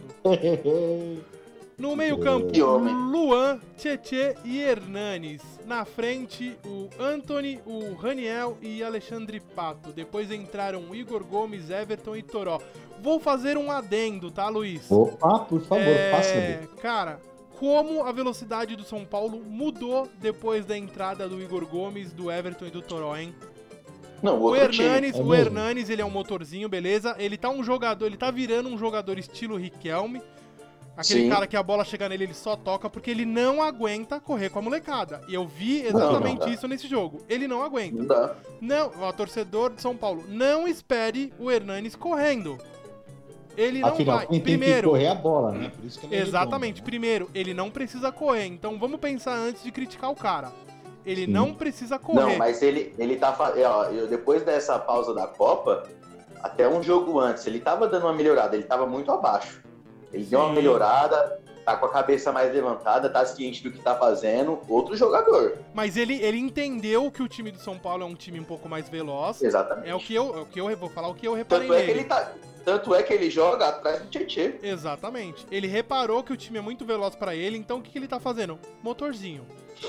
No meio-campo, Luan, Tietê e Hernanes. Na frente, o Antony, o Raniel e Alexandre Pato. Depois entraram Igor Gomes, Everton e Toró. Vou fazer um adendo, tá, Luiz? Opa, por favor, faça. Cara, como a velocidade do São Paulo mudou depois da entrada do Igor Gomes, do Everton e do Toró, hein? Não, o Hernanes, ele é um motorzinho, beleza? Ele tá virando um jogador estilo Riquelme. Aquele cara que a bola chega nele, ele só toca porque ele não aguenta correr com a molecada. E eu vi exatamente isso nesse jogo. Ele não aguenta. Não dá. Não, o torcedor de São Paulo, não espere o Hernanes correndo. Ele não Afinal, vai. Quem Primeiro, tem que correr a bola, né? Por isso que exatamente. Primeiro, ele não precisa correr. Então vamos pensar antes de criticar o cara. Ele não precisa correr. Não, mas ele tá... depois dessa pausa da Copa, até um jogo antes, ele tava dando uma melhorada. Ele tava muito abaixo. Ele deu uma melhorada, tá com a cabeça mais levantada, tá ciente do que tá fazendo. Outro jogador. Mas ele entendeu que o time do São Paulo é um time um pouco mais veloz. Exatamente. É o que eu vou falar, o que eu reparei nele. Tanto é que ele joga atrás do Tietê. Exatamente. Ele reparou que o time é muito veloz pra ele, então o que ele tá fazendo? Motorzinho.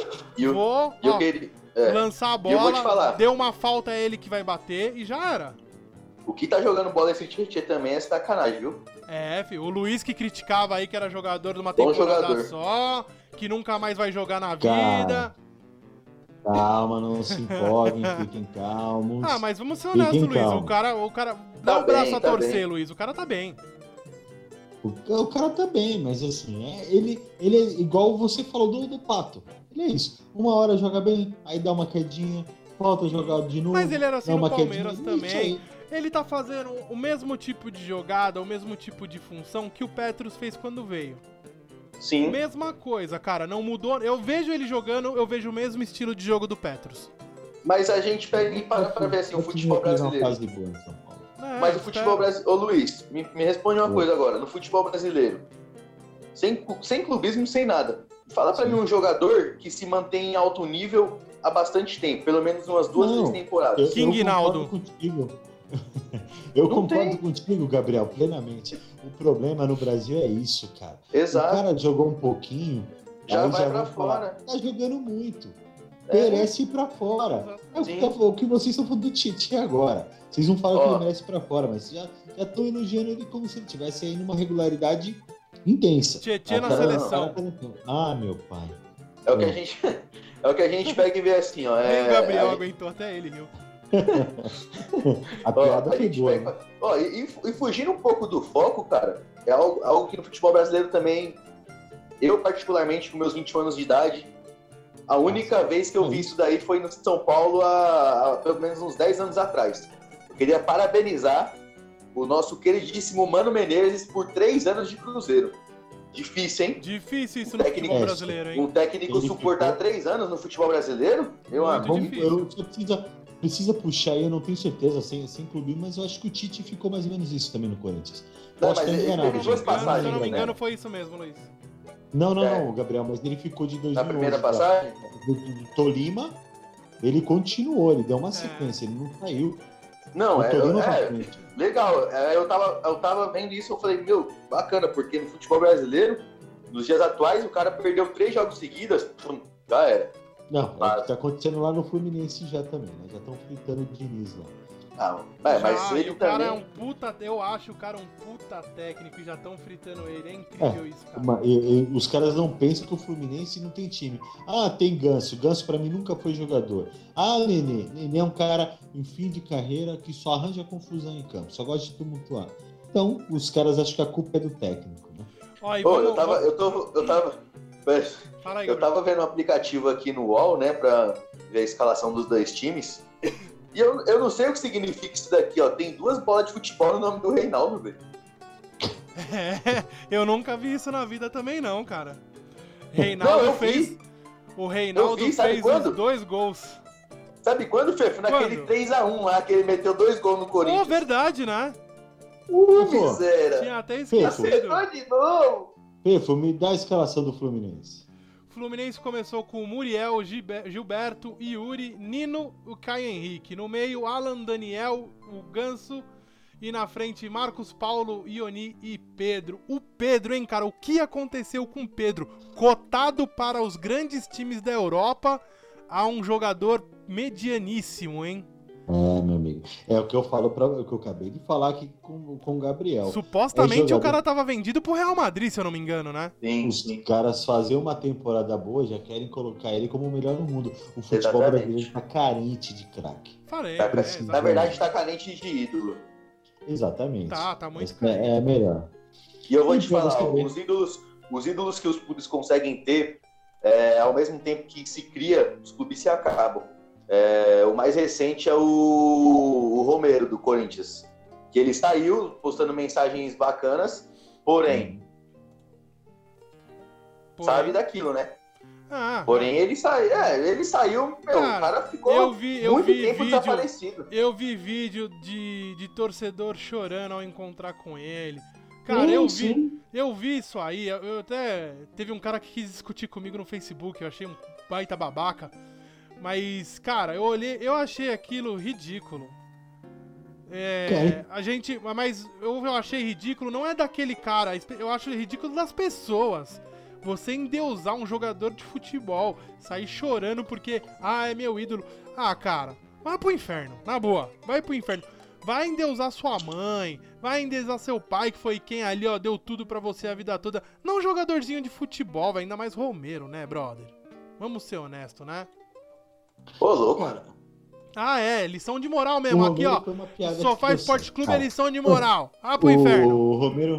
Lançar a bola, eu vou te falar. Deu uma falta a ele que vai bater e já era. O que tá jogando bola esse Tietê também é sacanagem, viu? Filho, o Luiz que criticava aí que era jogador de uma temporada só, que nunca mais vai jogar na vida. Calma, não se empolguem, fiquem calmos. Mas vamos ser honestos, Luiz. O cara dá o braço a torcer, Luiz. O cara tá bem. O cara tá bem, mas assim, ele é igual você falou do Pato. Ele é isso. Uma hora joga bem, aí dá uma quedinha, volta a jogar de novo. Mas ele era assim no Palmeiras também. Ele tá fazendo o mesmo tipo de jogada, o mesmo tipo de função que o Petros fez quando veio. Sim. Mesma coisa, cara, não mudou. Eu vejo ele jogando, eu vejo o mesmo estilo de jogo do Petros. Mas a gente pega e para pra ver assim, o futebol brasileiro. Mas o futebol brasileiro... Ô Luiz, me responde uma coisa agora. No futebol brasileiro, sem clubismo, sem nada. Fala pra mim um jogador que se mantém em alto nível há bastante tempo. Pelo menos umas 2-3 temporadas. Quinguinaldo. Eu concordo contigo, Gabriel, plenamente. O problema no Brasil é isso, cara. Exato. O cara jogou um pouquinho, já vai pra fora. Tá jogando muito. Merece ir pra fora. O que vocês estão falando do Tietê agora. Vocês não falam que ele merece ir pra fora, mas já estão elogiando ele como se ele estivesse aí numa regularidade intensa. Tietê na seleção. Meu pai. É o que a gente pega e vê assim, ó. Nem o Gabriel aguentou até ele, viu? A piada foi boa, né? E fugindo um pouco do foco, cara, é algo que no futebol brasileiro também, eu particularmente, com meus 21 anos de idade, a única vez que eu vi isso daí foi no São Paulo há pelo menos uns 10 anos atrás. Eu queria parabenizar o nosso queridíssimo Mano Menezes por 3 anos de Cruzeiro. Difícil, hein? Difícil isso no futebol brasileiro, hein? Um técnico suportar 3 anos no futebol brasileiro? Precisa puxar aí, eu não tenho certeza, sem clube, mas eu acho que o Tite ficou mais ou menos isso também no Corinthians. Não, mas ele teve 2 passagens. Se eu não me engano, foi isso mesmo, Luiz. Não, Gabriel, mas ele ficou de 2011. Na primeira passagem? Do Tolima, ele continuou, ele deu uma sequência, ele não saiu. Não, legal. Eu tava vendo isso e eu falei, bacana, porque no futebol brasileiro, nos dias atuais, o cara perdeu 3 jogos seguidos, já era. Não, é o que tá acontecendo lá no Fluminense já também, né? Já estão fritando o Diniz lá. Não, mas ele o cara também... é um puta. Eu acho o cara um puta técnico e já estão fritando ele. É incrível isso, cara. Os caras não pensam que o Fluminense não tem time. Ah, tem Ganso. Ganso pra mim nunca foi jogador. Ah, Nenê é um cara em fim de carreira que só arranja confusão em campo, só gosta de tumultuar. Então, os caras acham que a culpa é do técnico, né? Ó, e Pô, vamos- Fala aí, eu tava vendo um aplicativo aqui no UOL, né, pra ver a escalação dos dois times. E eu não sei o que significa isso daqui, ó. Tem 2 bolas de futebol no nome do Reinaldo, velho. É, eu nunca vi isso na vida também, não, cara. Não, Reinaldo eu fez. vi. O Reinaldo Eu vi, sabe fez quando? os 2 gols. Sabe quando, Fê? Foi naquele Quando? 3x1 lá, que ele meteu 2 gols no Pô, Corinthians. verdade, né? Pô, Miséria. Tinha até esquecido. Acertou de novo. Fefo, me dá a escalação do Fluminense. O Fluminense começou com Muriel, Gilberto, Yuri, Nino, o Caio Henrique. No meio, Alan, Daniel, o Ganso. E na frente, Marcos Paulo, Ioni e Pedro. O Pedro, hein, cara? O que aconteceu com o Pedro? Cotado para os grandes times da Europa, a um jogador medianíssimo, hein? É, meu amigo. É o que eu falo o que eu acabei de falar aqui com o Gabriel. Supostamente jogador- o cara tava vendido pro Real Madrid, se eu não me engano, né? Sim, Os sim. caras fazem uma temporada boa, já querem colocar ele como o melhor no mundo. O futebol Exatamente. brasileiro tá carente de craque. Falei, Tá, precisa. Na verdade, tá carente de ídolo. Exatamente. Tá muito Esse carente. é melhor. E eu vou te Então, falar, você ó, vê. os ídolos que os clubes conseguem ter, ao mesmo tempo que se cria, os clubes se acabam. O mais recente é o Romero, do Corinthians. Que ele saiu postando mensagens bacanas, porém, sabe daquilo, né? Ah, Porém, ele saiu, meu, Cara, o cara ficou eu vi muito tempo vídeo. desaparecido. Eu vi vídeo de torcedor chorando ao encontrar com ele. Cara, eu vi isso aí. Eu até teve um cara que quis discutir comigo no Facebook, eu achei um baita babaca. Mas, cara, eu achei aquilo ridículo. Mas eu achei ridículo, não é daquele cara, eu acho ridículo das pessoas. Você endeusar um jogador de futebol, sair chorando porque, é meu ídolo. Ah, cara, vai pro inferno, na boa, vai pro inferno. Vai endeusar sua mãe, vai endeusar seu pai, que foi quem ali, ó, deu tudo pra você a vida toda. Não um jogadorzinho de futebol, ainda mais Romero, né, brother? Vamos ser honestos, né? Ô, louco. Cara, Lição de moral mesmo, aqui, ó. foi uma piada Sofá que Esporte deu Clube é certo. lição de moral. Pro inferno. O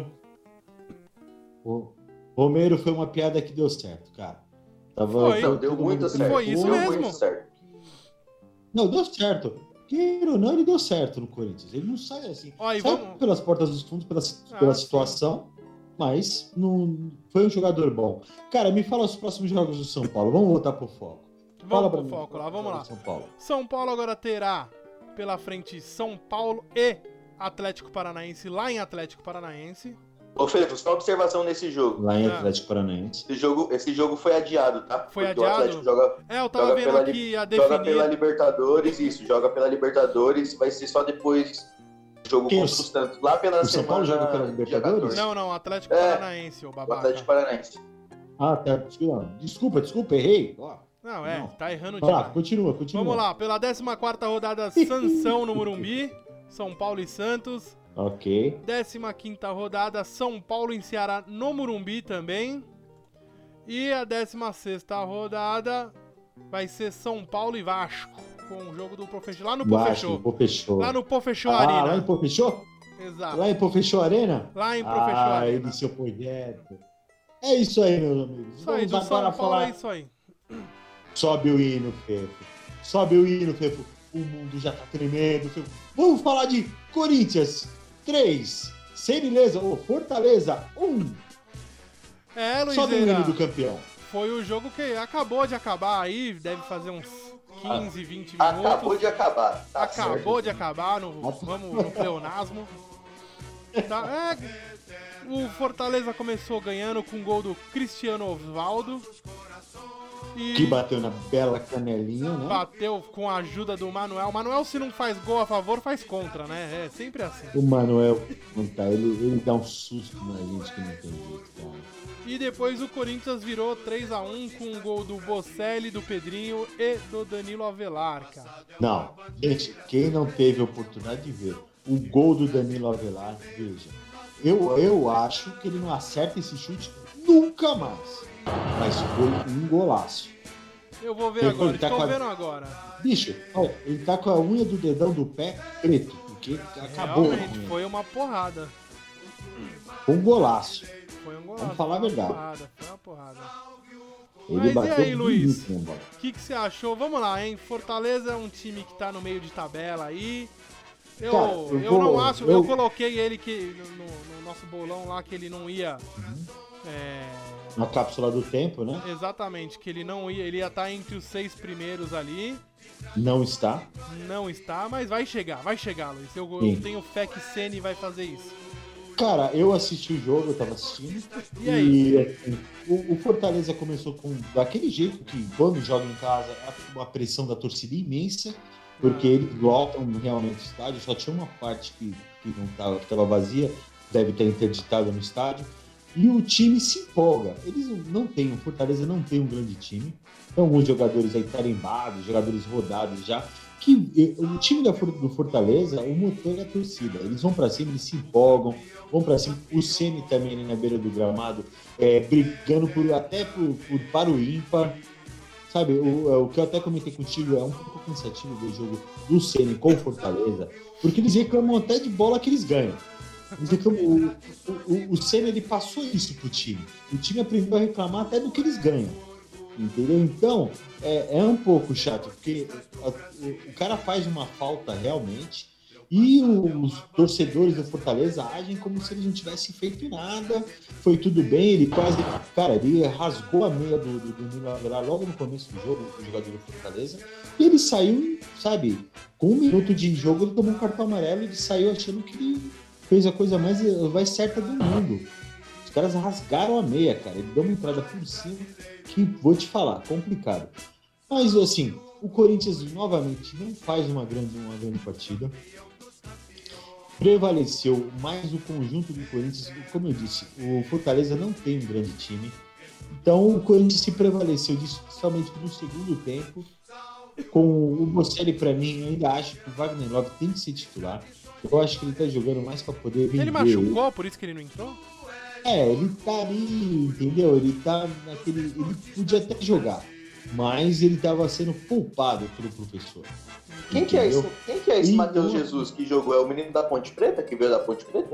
Romero foi uma piada que deu certo, cara. Foi. Não, deu muito certo. Foi isso deu mesmo. muito certo. Não, deu certo. Queira ou não, ele deu certo no Corinthians. Ele não sai assim. Ó, e Sai vamos- pelas portas dos fundos, pela sim. situação, mas não foi um jogador bom. Cara, me fala os próximos jogos do São Paulo. Vamos voltar pro foco. Fala Vamos pra pro mim, foco lá, vamos lá. São Paulo. São Paulo agora terá pela frente São Paulo e Atlético Paranaense lá em Atlético Paranaense. Ô, Felipe, só uma observação nesse jogo. Lá em Ah. Atlético Paranaense. Esse jogo foi adiado, tá? Foi Porque adiado? O Atlético joga Eu tava Joga vendo pela aqui a joga pela definir. Libertadores, isso, joga pela Libertadores, vai ser só depois do jogo Quem? contra o Santos, lá pela O São Paulo joga pela dia Libertadores? 14. Não, Atlético É. Paranaense, ô O babaca. Atlético Paranaense. Ah, tá. Desculpa, errei. Ó, Não, Não. tá errando vai lá, demais. continua. Vamos lá, pela 14ª rodada, Sansão no Morumbi, São Paulo e Santos. Ok. 15ª rodada, São Paulo em Ceará no Morumbi também. E a 16ª rodada vai ser São Paulo e Vasco, com o jogo do Profechou, lá no Profechou. Fechou. Lá no Profechou Lá Arena. em Fechou? Exato. Lá em Fechou Arena? Lá em Profechou Arena. Ele seu projeto. É isso aí, meus amigos. Isso aí, do Vamos São agora Paulo falar. é isso aí. Sobe o hino, Fefo. Sobe o hino, Fefo. O mundo já tá tremendo, Fefo. Vamos falar de Corinthians 3, Serileza, ou Fortaleza 1. Sobe o hino do Luizeira, campeão. foi o jogo que acabou de acabar aí, deve fazer uns 15, 20 minutos. Acabou de acabar. Tá Acabou certo. de acabar, vamos no pleonasmo. Tá, o Fortaleza começou ganhando com o gol do Cristiano Osvaldo. Que bateu na bela canelinha, né? Bateu com a ajuda do Manuel. O Manuel, se não faz gol a favor, faz contra, né? É sempre assim. O Manuel, ele dá um susto na gente que não tem jeito, cara. E depois o Corinthians virou 3-1 com um gol do Bocelli, do Pedrinho e do Danilo Avelar, cara. Não, gente, quem não teve a oportunidade de ver o gol do Danilo Avelar, veja. Eu acho que ele não acerta esse chute nunca mais. Mas foi um golaço. Eu vou ver agora, estou vendo agora. Bicho, olha, ele tá com a unha do dedão do pé preto, porque acabou. Realmente, foi uma porrada. Foi um golaço. Foi um golaço. Vamos falar a verdade. Foi uma porrada. Ele Mas e aí, Luiz? Bonito, O que você achou? Vamos lá, hein? Fortaleza é um time que tá no meio de tabela aí. Eu não acho. Eu coloquei ele que no nosso bolão lá que ele não ia. Na cápsula do tempo, né? Exatamente, que ele não ia. Ele ia estar entre os 6 primeiros ali. Não está. Não está, mas vai chegar, Luiz. Eu tenho fé que Ceni vai fazer isso. Cara, eu assisti o jogo, eu tava assistindo. E aí? Assim, o Fortaleza começou daquele jeito que quando joga em casa, a pressão da torcida imensa, porque eles lotam realmente o estádio, só tinha uma parte que estava vazia, deve ter interditado no estádio, e o time se empolga. Eles o Fortaleza não tem um grande time, tem alguns jogadores aí tarimbados, jogadores rodados já, que o time do Fortaleza, o motor é a torcida. Eles vão pra cima, eles se empolgam, vão pra cima. O Ceni também ali na beira do gramado, brigando para o ímpar. Sabe, o que eu até comentei contigo é um pouco cansativo ver o jogo do Ceni com o Fortaleza, porque eles reclamam até de bola que eles ganham. Eles reclamam, o Ceni, ele passou isso pro time. O time aprendeu a reclamar até do que eles ganham. Entendeu? Então, é um pouco chato, porque o cara faz uma falta realmente e os torcedores do Fortaleza agem como se eles não tivessem feito nada, foi tudo bem, ele rasgou a meia do Danilo Avelar logo no começo do jogo, o jogador do Fortaleza, e ele saiu, sabe, com 1 minuto de jogo ele tomou um cartão amarelo e ele saiu achando que ele fez a coisa mais certa do mundo. Os caras rasgaram a meia, cara, ele deu uma entrada por cima que, vou te falar, complicado. Mas, assim, o Corinthians novamente não faz uma grande partida. Prevaleceu mais o conjunto do Corinthians. Como eu disse, o Fortaleza não tem um grande time. Então, o Corinthians se prevaleceu disso, somente no segundo tempo. Com o Bocelli, para mim, eu ainda acho que o Wagner Love tem que ser titular. Eu acho que ele tá jogando mais para poder vender. Ele machucou, por isso que ele não entrou? Ele tá ali, entendeu? Ele tá naquele. Ele podia até jogar, mas ele tava sendo poupado pelo professor. Quem que é esse Matheus Jesus que jogou? É o menino da Ponte Preta, que veio da Ponte Preta?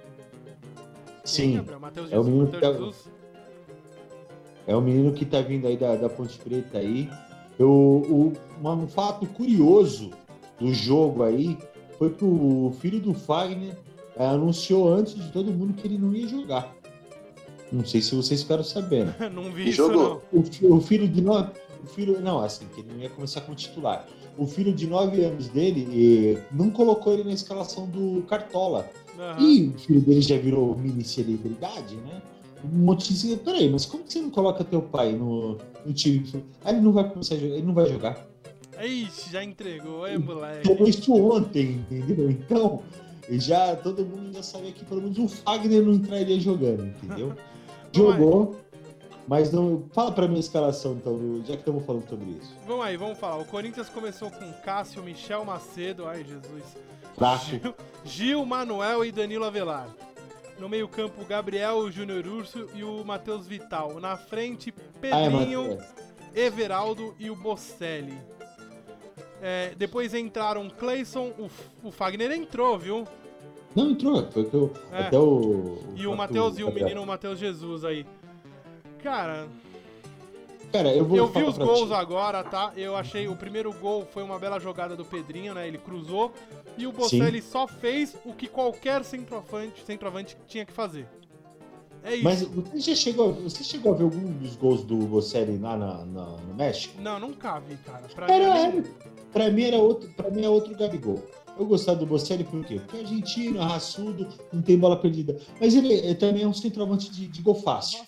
Sim, Matheus é o menino Jesus. É o menino que tá vindo aí da Ponte Preta aí. Um fato curioso do jogo aí foi que o filho do Fagner anunciou antes de todo mundo que ele não ia jogar. Não sei se vocês ficaram sabendo. Não vi isso, não. O filho de 9... Não, assim, que ele não ia começar como titular. O filho de 9 anos dele não colocou ele na escalação do Cartola. Uhum. E o filho dele já virou mini celebridade, né? Um monte de... Peraí, mas como que você não coloca teu pai no time? Ele não vai começar a jogar, ele não vai jogar. Ixi, já entregou, moleque. Jogou isso ontem, entendeu? Então... todo mundo já sabia que pelo menos o Fagner não entraria jogando, entendeu? Jogou, mas não. Fala pra mim a escalação, então, já que estamos falando sobre isso. Vamos aí, vamos falar. O Corinthians começou com Cássio, Michel Macedo, ai Jesus. Fraco. Gil, Manuel e Danilo Avelar. No meio-campo, Gabriel, Júnior Urso e o Matheus Vital. Na frente, Pedrinho, Everaldo e o Bocelli. Depois entraram Cleison, o Fagner entrou, viu? Não, entrou, foi que eu, até o... E o Matheus e o menino Matheus Jesus aí. Cara, eu vi os gols agora, tá? Eu achei, o primeiro gol foi uma bela jogada do Pedrinho, né? Ele cruzou e o Bocelli só fez o que qualquer centroavante tinha que fazer. É isso. Mas você chegou a ver algum dos gols do Bocelli lá no México? Não, nunca vi, cara. Pra mim é outro Gabigol. Eu gostava do Bocelli por quê? Porque é argentino, raçudo, não tem bola perdida. Mas ele também é um centroavante de gol fácil.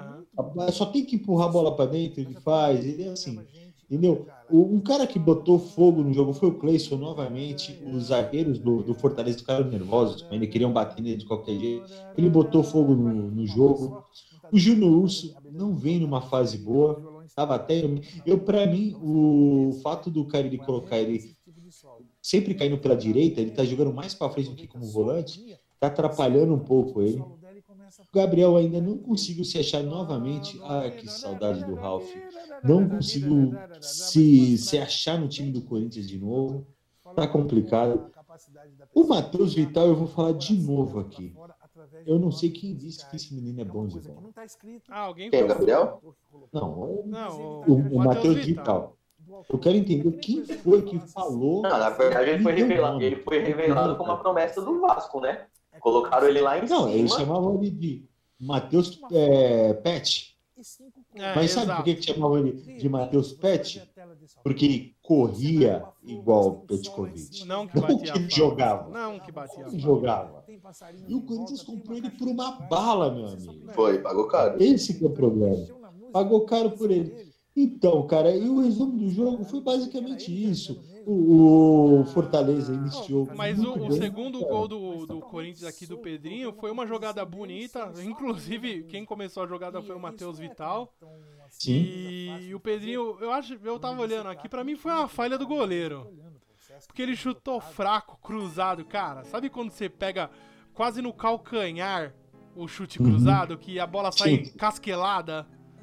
Só tem que empurrar a bola para dentro, ele faz. Ele é assim, entendeu? Um cara que botou fogo no jogo foi o Cleison novamente. Os zagueiros do Fortaleza ficaram nervosos, ele queriam bater nele de qualquer jeito. Ele botou fogo no jogo. O Júnior Urso não vem numa fase boa. Tava até. Para mim, o fato do Carille colocar ele sempre caindo pela direita, ele tá jogando mais para frente do que como volante, tá atrapalhando um pouco ele. O Gabriel ainda não conseguiu se achar novamente. Ah, que saudade do Ralf. Não conseguiu se achar no time do Corinthians de novo. Tá complicado. O Matheus Vital, eu vou falar de novo aqui. Eu não sei quem disse que esse menino é bom de bola. Alguém Quem é o Gabriel? Não, Não, o Matheus Vital. Eu quero entender quem foi que falou. Não, na verdade ele foi revelado como a promessa do Vasco, né? Colocaram ele lá em cima. Não, eles chamavam ele de Matheus Pet. Mas sabe por que chamavam ele de Matheus Pet? Porque ele corria igual o Petkovic. Não que batia ele jogava. Não que batia. Ele jogava. E o Corinthians comprou ele por uma bala, meu amigo. Foi, pagou caro. Esse que é o problema. Pagou caro por ele. Então, cara, e o resumo do jogo foi basicamente isso. O Fortaleza iniciou. Mas muito o bem, segundo cara. gol do Corinthians aqui do Pedrinho foi uma jogada bonita. Inclusive, quem começou a jogada foi o Matheus Vital. Sim. E o Pedrinho, eu tava olhando aqui, pra mim foi uma falha do goleiro. Porque ele chutou fraco, cruzado, cara. Sabe quando você pega quase no calcanhar o chute cruzado, que a bola sai casquelada?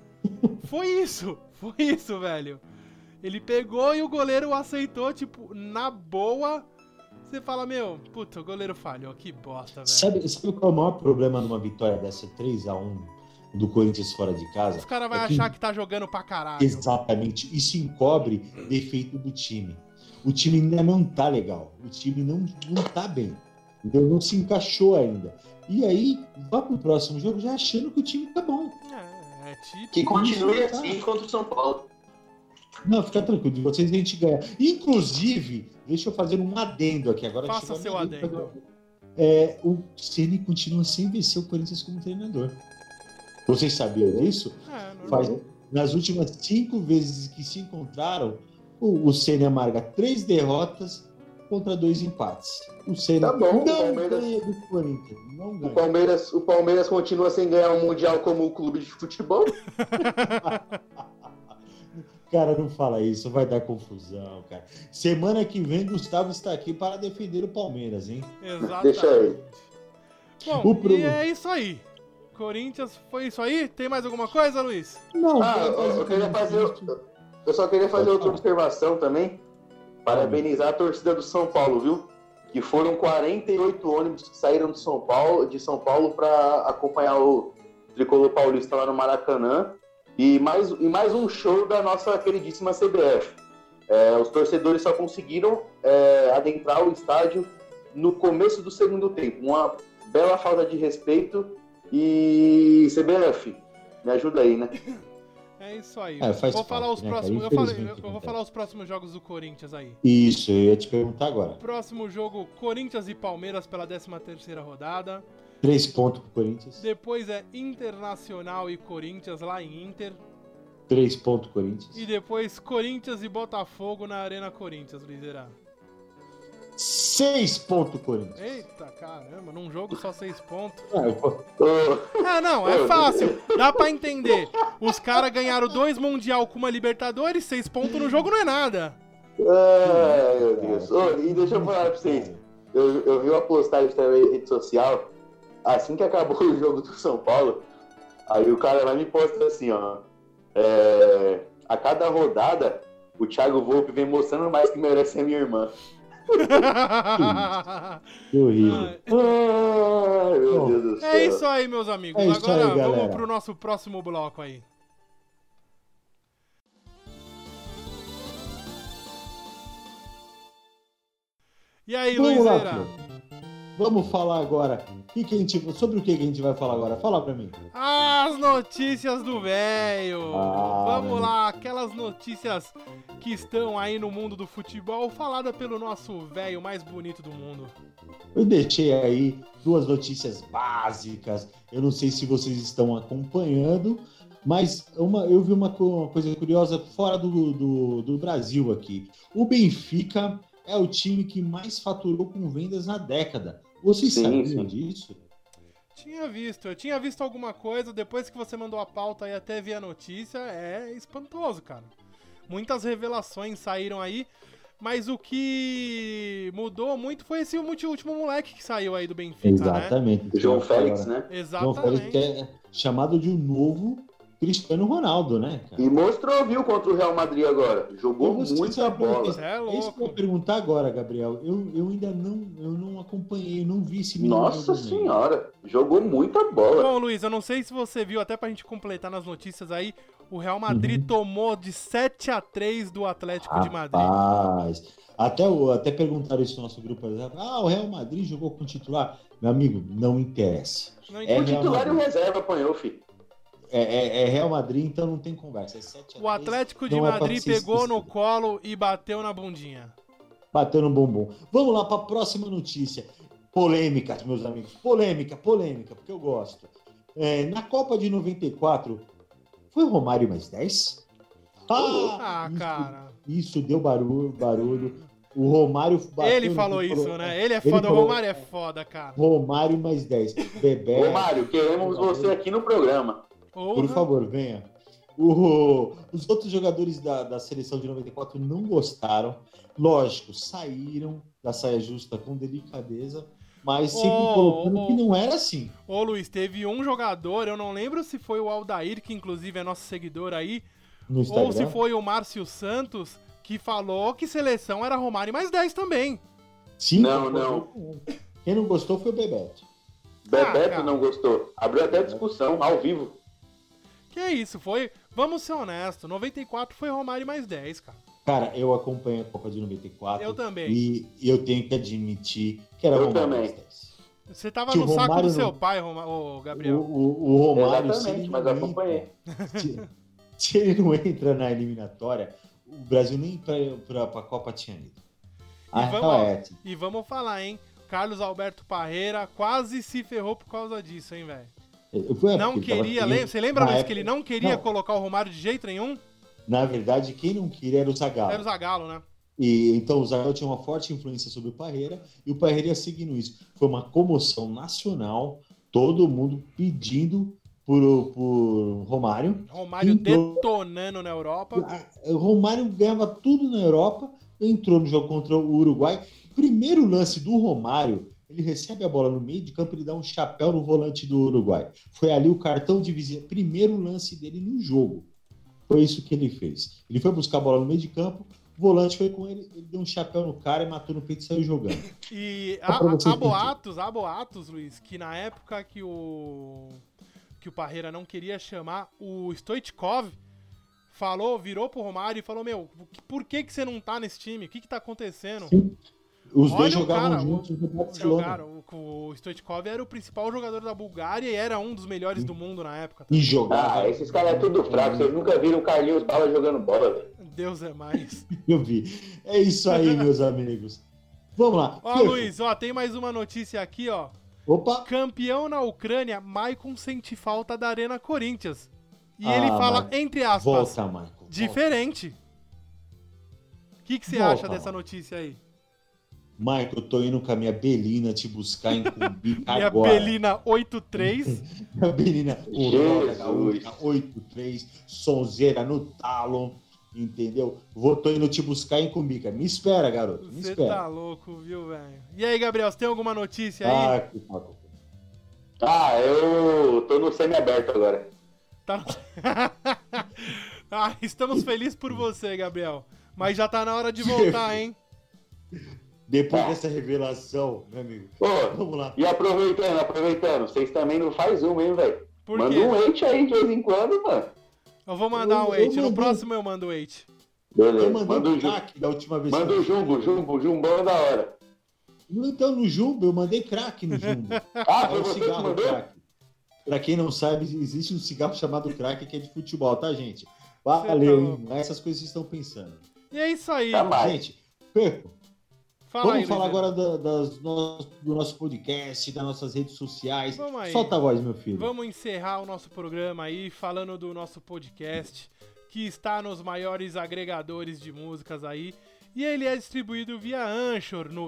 Foi isso, velho. Ele pegou e o goleiro aceitou, tipo, na boa. Você fala, meu, puta, o goleiro falhou, que bosta, velho. Sabe qual é o maior problema numa vitória dessa 3-1 do Corinthians fora de casa? Os caras vão achar que tá jogando pra caralho. Exatamente. Isso encobre defeito do time. O time ainda não tá legal. O time não tá bem. Entendeu? Não se encaixou ainda. E aí, vai pro próximo jogo já achando que o time tá bom. É tipo... Que continue assim contra o São Paulo. Não, fica tranquilo, de vocês a gente ganha. Inclusive, deixa eu fazer um adendo aqui agora. Faça seu adendo. O Ceni continua sem vencer o Corinthians como treinador. Vocês sabiam disso? Nas últimas 5 vezes que se encontraram, o Ceni amarga 3 derrotas contra 2 empates. O Ceni Tá bom, não ganha do Corinthians. Não ganha. O Palmeiras continua sem ganhar um Mundial como clube de futebol. Cara, não fala isso, vai dar confusão, cara. Semana que vem, Gustavo está aqui para defender o Palmeiras, hein? Exatamente. Deixa aí. Bom, e é isso aí. Corinthians, foi isso aí? Tem mais alguma coisa, Luiz? Não, eu só queria fazer outra observação também. Parabenizar a torcida do São Paulo, viu? Que foram 48 ônibus que saíram de São Paulo para acompanhar o Tricolor Paulista lá no Maracanã. E mais um show da nossa queridíssima CBF. Os torcedores só conseguiram adentrar o estádio no começo do segundo tempo. Uma bela falta de respeito. E CBF, me ajuda aí, né? É isso aí. Vou falar os próximos. Eu vou falar os próximos jogos do Corinthians aí. Isso, eu ia te perguntar agora. Próximo jogo, Corinthians e Palmeiras pela 13ª rodada. 3 pontos pro Corinthians. Depois é Internacional e Corinthians lá em Inter. 3 pontos Corinthians. E depois Corinthians e Botafogo na Arena Corinthians, Luizera. 6 pontos Corinthians. Eita, caramba, num jogo só 6 pontos. Não, é fácil. Dá pra entender. Os caras ganharam 2 Mundial com uma Libertadores, 6 pontos no jogo não é nada. Meu Deus. E deixa eu falar pra vocês. Eu vi uma postagem também na rede social. Assim que acabou o jogo do São Paulo, aí o cara vai me postar assim, ó. A cada rodada, o Thiago Volpe vem mostrando mais que merece a minha irmã. Que horrível. Ai, meu Deus do céu. É isso aí, meus amigos. Agora vamos pro nosso próximo bloco aí. E aí, Luizera? Vamos falar agora Sobre o que a gente vai falar agora? Fala pra mim. As notícias do velho. Vamos meu lá, aquelas notícias que estão aí no mundo do futebol, falada pelo nosso velho mais bonito do mundo. Eu deixei aí 2 notícias básicas. Eu não sei se vocês estão acompanhando, mas eu vi uma coisa curiosa fora do Brasil aqui. O Benfica é o time que mais faturou com vendas na década. Vocês sabiam disso? Eu tinha visto alguma coisa, depois que você mandou a pauta e até vi a notícia, é espantoso, cara. Muitas revelações saíram aí, mas o que mudou muito foi esse último moleque que saiu aí do Benfica, Exatamente. né? O João Félix, né? Exatamente. João Félix é chamado de um novo Cristiano Ronaldo, né, cara? E mostrou, viu, contra o Real Madrid agora. Jogou muita bola. É louco. É isso que eu vou perguntar agora, Gabriel. Eu ainda não acompanhei, não vi esse menino. Nossa senhora, jogou muita bola. Bom, Luiz, eu não sei se você viu, até pra gente completar nas notícias aí, o Real Madrid tomou de 7-3 do Atlético de Madrid. Até perguntaram isso no nosso grupo. O Real Madrid jogou com o titular. Meu amigo, não interessa. O titular e o reserva apanhou, filho. É Real Madrid, então não tem conversa. É 7-3. O Atlético de Madrid pegou no colo e bateu na bundinha. Bateu no bumbum. Vamos lá para a próxima notícia. Polêmica, meus amigos. Polêmica, porque eu gosto. Na Copa de 94, foi o Romário mais 10? Cara. Isso deu barulho. O Romário bateu. Ele falou isso, né? Ele é foda, o Romário é foda, cara. Romário mais 10. Bebé. Romário, queremos você aqui no programa. Por favor, venha. Os outros jogadores da seleção de 94 não gostaram. Lógico, saíram da saia justa com delicadeza, mas sempre colocando que não era assim. Ô, Luiz, teve um jogador, eu não lembro se foi o Aldair, que inclusive é nosso seguidor aí, ou se foi o Márcio Santos, que falou que seleção era Romário mais 10 também. Sim, não. Quem não gostou foi o Bebeto. Bebeto não gostou. Abriu até discussão, ao vivo. Que é isso, foi... Vamos ser honestos, 94 foi Romário mais 10, cara. Cara, eu acompanho a Copa de 94. Eu também. E eu tenho que admitir que era Romário mais 10. Você tava no saco do seu pai, Gabriel. O Romário... Exatamente, mas eu acompanhei. Se ele não entra na eliminatória, o Brasil nem pra Copa tinha ido. E vamos falar, hein? Carlos Alberto Parreira quase se ferrou por causa disso, hein, velho? Não queria, você lembra, Luiz, que ele não queria colocar o Romário de jeito nenhum? Na verdade, quem não queria era o Zagallo. Era o Zagallo, né? Então o Zagallo tinha uma forte influência sobre o Parreira e o Parreira ia seguindo isso. Foi uma comoção nacional, todo mundo pedindo por Romário. Romário detonando na Europa. O Romário ganhava tudo na Europa, entrou no jogo contra o Uruguai. Primeiro lance do Romário, ele recebe a bola no meio de campo, ele dá um chapéu no volante do Uruguai. Foi ali o cartão de visita, primeiro lance dele no jogo. Foi isso que ele fez. Ele foi buscar a bola no meio de campo, o volante foi com ele, ele deu um chapéu no cara e matou no peito e saiu jogando. E há boatos, Luiz, que na época que o Parreira não queria chamar, o Stoichkov virou pro Romário e falou, por que você não tá nesse time? O que tá acontecendo? Sim. Os dois jogavam juntos no Barcelona. O Stoichkov era o principal jogador da Bulgária e era um dos melhores do mundo na época. E jogava. Esses caras é tudo fraco. Vocês nunca viram o Carlinhos Bala jogando bola, velho. Deus é mais. Eu vi. É isso aí, meus amigos. Vamos lá. Luiz, tem mais uma notícia aqui, ó. Opa. Campeão na Ucrânia, Maicon sente falta da Arena Corinthians. E ele fala, entre aspas, volta, Maicon, diferente. O que você acha dessa notícia aí? Michael, eu tô indo com a minha Belina te buscar em Cumbica agora. Minha Belina 8.3. Minha Belina 8.3, sonzeira no talo, entendeu? Tô indo te buscar em Cumbica. Me espera, garoto, me espera. Você tá louco, viu, velho? E aí, Gabriel, você tem alguma notícia aí? Que foda. Eu tô no semi-aberto agora. Estamos felizes por você, Gabriel. Mas já tá na hora de voltar, hein? Depois dessa revelação, meu amigo. Vamos lá. E aproveitando, vocês também não faz uma, hein, velho? Manda um hate aí de vez em quando, mano. Eu vou mandar um hate. No próximo eu mando o hate. Beleza. Eu mandei o craque da última vez. Manda o Jumbão da hora. Então, no Jumbo, eu mandei crack no Jumbo. Ah, É foi o você que cigarro mandou? crack. Pra quem não sabe, existe um cigarro chamado crack que é de futebol, tá, gente? Valeu, hein? Não é essas coisas que vocês estão pensando. E é isso aí. Jamais. Gente, Peco, Fala aí, vamos falar Luizeira. agora do nosso podcast, das nossas redes sociais. Vamos aí. Solta a voz, meu filho. Vamos encerrar o nosso programa aí falando do nosso podcast, que está nos maiores agregadores de músicas aí. E ele é distribuído via Anchor no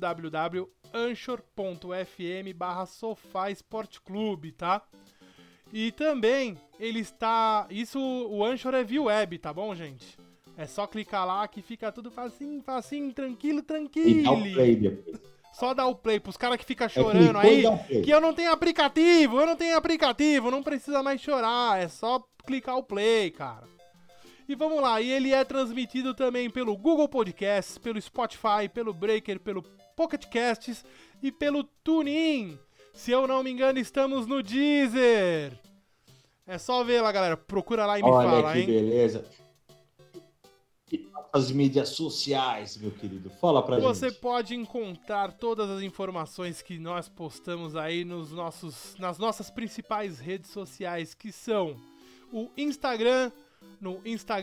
www.anchor.fm/SofaSportClub, tá? E também ele está... o Anchor é via web, tá bom, gente? É só clicar lá que fica tudo facinho, facinho, tranquilo, E tranquilo. dá o play depois. Só dá o play pros caras que ficam Clicou chorando e aí, dá o play. que eu não tenho aplicativo, não precisa mais chorar, é só clicar o play, cara. E vamos lá, e ele é transmitido também pelo Google Podcasts, pelo Spotify, pelo Breaker, pelo Pocket Casts e pelo TuneIn. Se eu não me engano, estamos no Deezer. É só ver lá, galera, procura lá e me Olha fala, que hein. beleza. E as mídias sociais, meu querido. Fala pra Você gente. pode encontrar todas as informações que nós postamos aí nas nossas principais redes sociais, que são o Instagram, no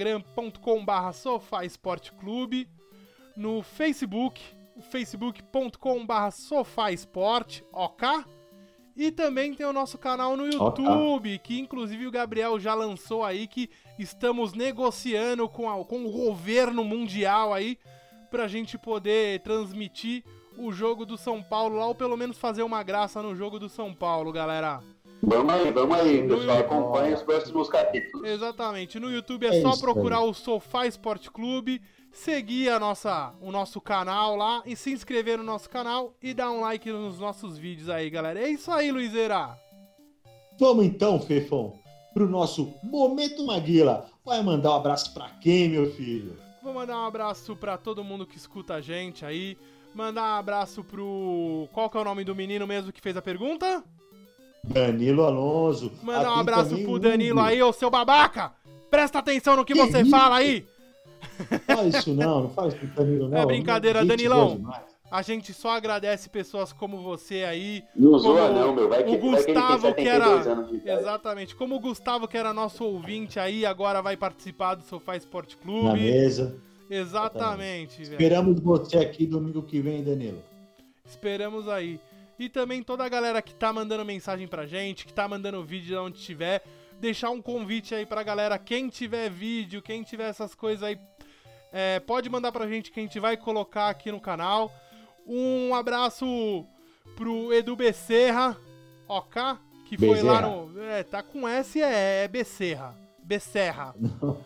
instagram.com/sofaesportclube, no Facebook, o facebook.com/sofaesport, ok? E também tem o nosso canal no YouTube, que inclusive o Gabriel já lançou aí, que estamos negociando com o governo mundial aí, pra gente poder transmitir o jogo do São Paulo lá, ou pelo menos fazer uma graça no jogo do São Paulo, galera. Vamos aí, pessoal. Acompanhe os próximos capítulos. Exatamente, no YouTube É é só isso procurar aí. o Sofá Esporte Clube, seguir o nosso canal lá e se inscrever no nosso canal e dar um like nos nossos vídeos aí, galera. É isso aí, Luizeira. Vamos então, Fefão, pro nosso Momento Maguila. Vai mandar um abraço pra quem, meu filho? Vou mandar um abraço pra todo mundo que escuta a gente aí. Mandar um abraço pro... Qual que é o nome do menino mesmo que fez a pergunta? Danilo Alonso. Mandar um Tem abraço também pro o Danilo Hugo. aí, ô seu babaca! Presta atenção no que Que você isso? fala aí! Fala isso não fala isso pro Danilo não. É brincadeira, Gente Danilão. boa demais. A gente só agradece pessoas como você aí. Não zoa Como não, meu. Vai que o ele tem Gustavo, que 72 era... anos de idade. Exatamente. Como o Gustavo, que era nosso ouvinte aí, agora vai participar do Sofá Esporte Na Clube. mesa. Exatamente, velho. Esperamos você aqui domingo que vem, Danilo. Esperamos aí. E também toda a galera que tá mandando mensagem pra gente, que tá mandando vídeo de onde estiver, deixar um convite aí pra galera, quem tiver vídeo, quem tiver essas coisas aí, pode mandar pra gente que a gente vai colocar aqui no canal. Um abraço pro Edu Becerra, ok? Que foi lá Bezerra. no... tá com S, é Becerra. Becerra.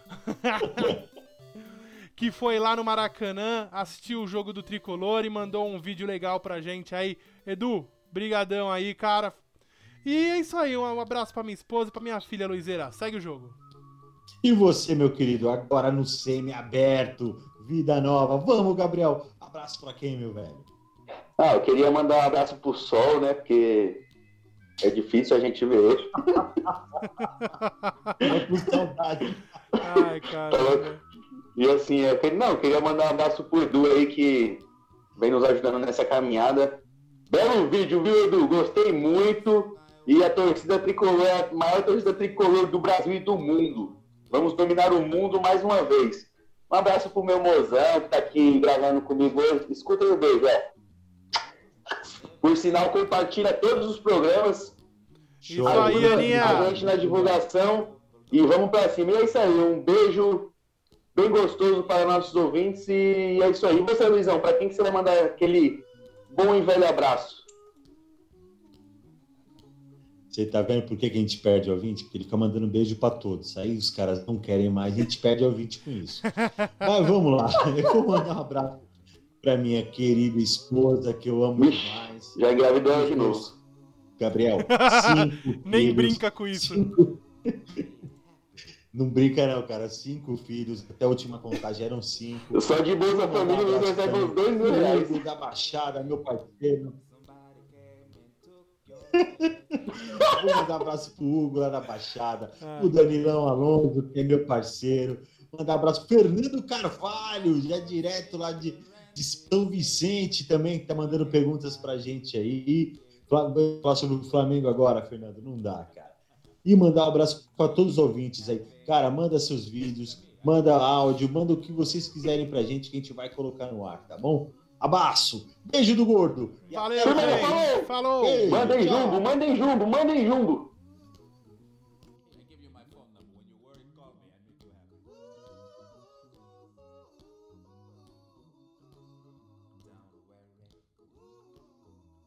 Que foi lá no Maracanã, assistiu o jogo do Tricolor e mandou um vídeo legal pra gente aí. Edu, brigadão aí, cara. E é isso aí, um abraço pra minha esposa e pra minha filha, Luizeira. Segue o jogo. E você, meu querido, agora no semi-aberto, vida nova. Vamos, Gabriel. Abraço pra quem, meu velho? Ah, eu queria mandar um abraço pro Sol, né? Porque é difícil a gente ver ele. É com saudade. Ai, caramba. E assim, eu queria mandar um abraço pro Edu aí, que vem nos ajudando nessa caminhada. Belo vídeo, viu, Edu? Gostei muito. E a torcida tricolor é a maior torcida tricolor do Brasil e do mundo. Vamos dominar o mundo mais uma vez. Um abraço pro meu mozão, que tá aqui gravando comigo hoje. Escuta aí o beijo, Por sinal, compartilha todos os programas. Isso aí, Ajuda Aninha. a gente na divulgação. E vamos pra cima. E é isso aí, um beijo bem gostoso para nossos ouvintes. E é isso aí. E você, Luizão, pra quem que você vai mandar aquele bom e velho abraço? Você tá vendo por que a gente perde ouvinte? Porque ele fica mandando beijo pra todos. Aí os caras não querem mais, a gente perde ouvinte com isso. Mas vamos lá. Eu vou mandar um abraço pra minha querida esposa, que eu amo Ixi, demais. já engravidou ela de novo. Gabriel, 5 Nem filhos, brinca com isso. 5... Não brinca não, cara. 5 filhos, até a última contagem eram 5. Eu sou de Bolsa Família, eu recebo uns R$2.000. Da Baixada, meu parceiro. Vou mandar um abraço pro Hugo lá da Baixada, o Danilão Alonso, que é meu parceiro. Mandar um abraço pro Fernando Carvalho, já direto lá de de São Vicente também, que tá mandando perguntas pra gente aí. Falar sobre o Flamengo agora, Fernando, não dá, cara. E mandar um abraço para todos os ouvintes aí. Cara, manda seus vídeos, manda áudio, manda o que vocês quiserem pra gente, que a gente vai colocar no ar, tá bom? Abraço, beijo do gordo. Valeu, gente. Falou. Mandem jumbo, mandem jumbo, mandem jumbo.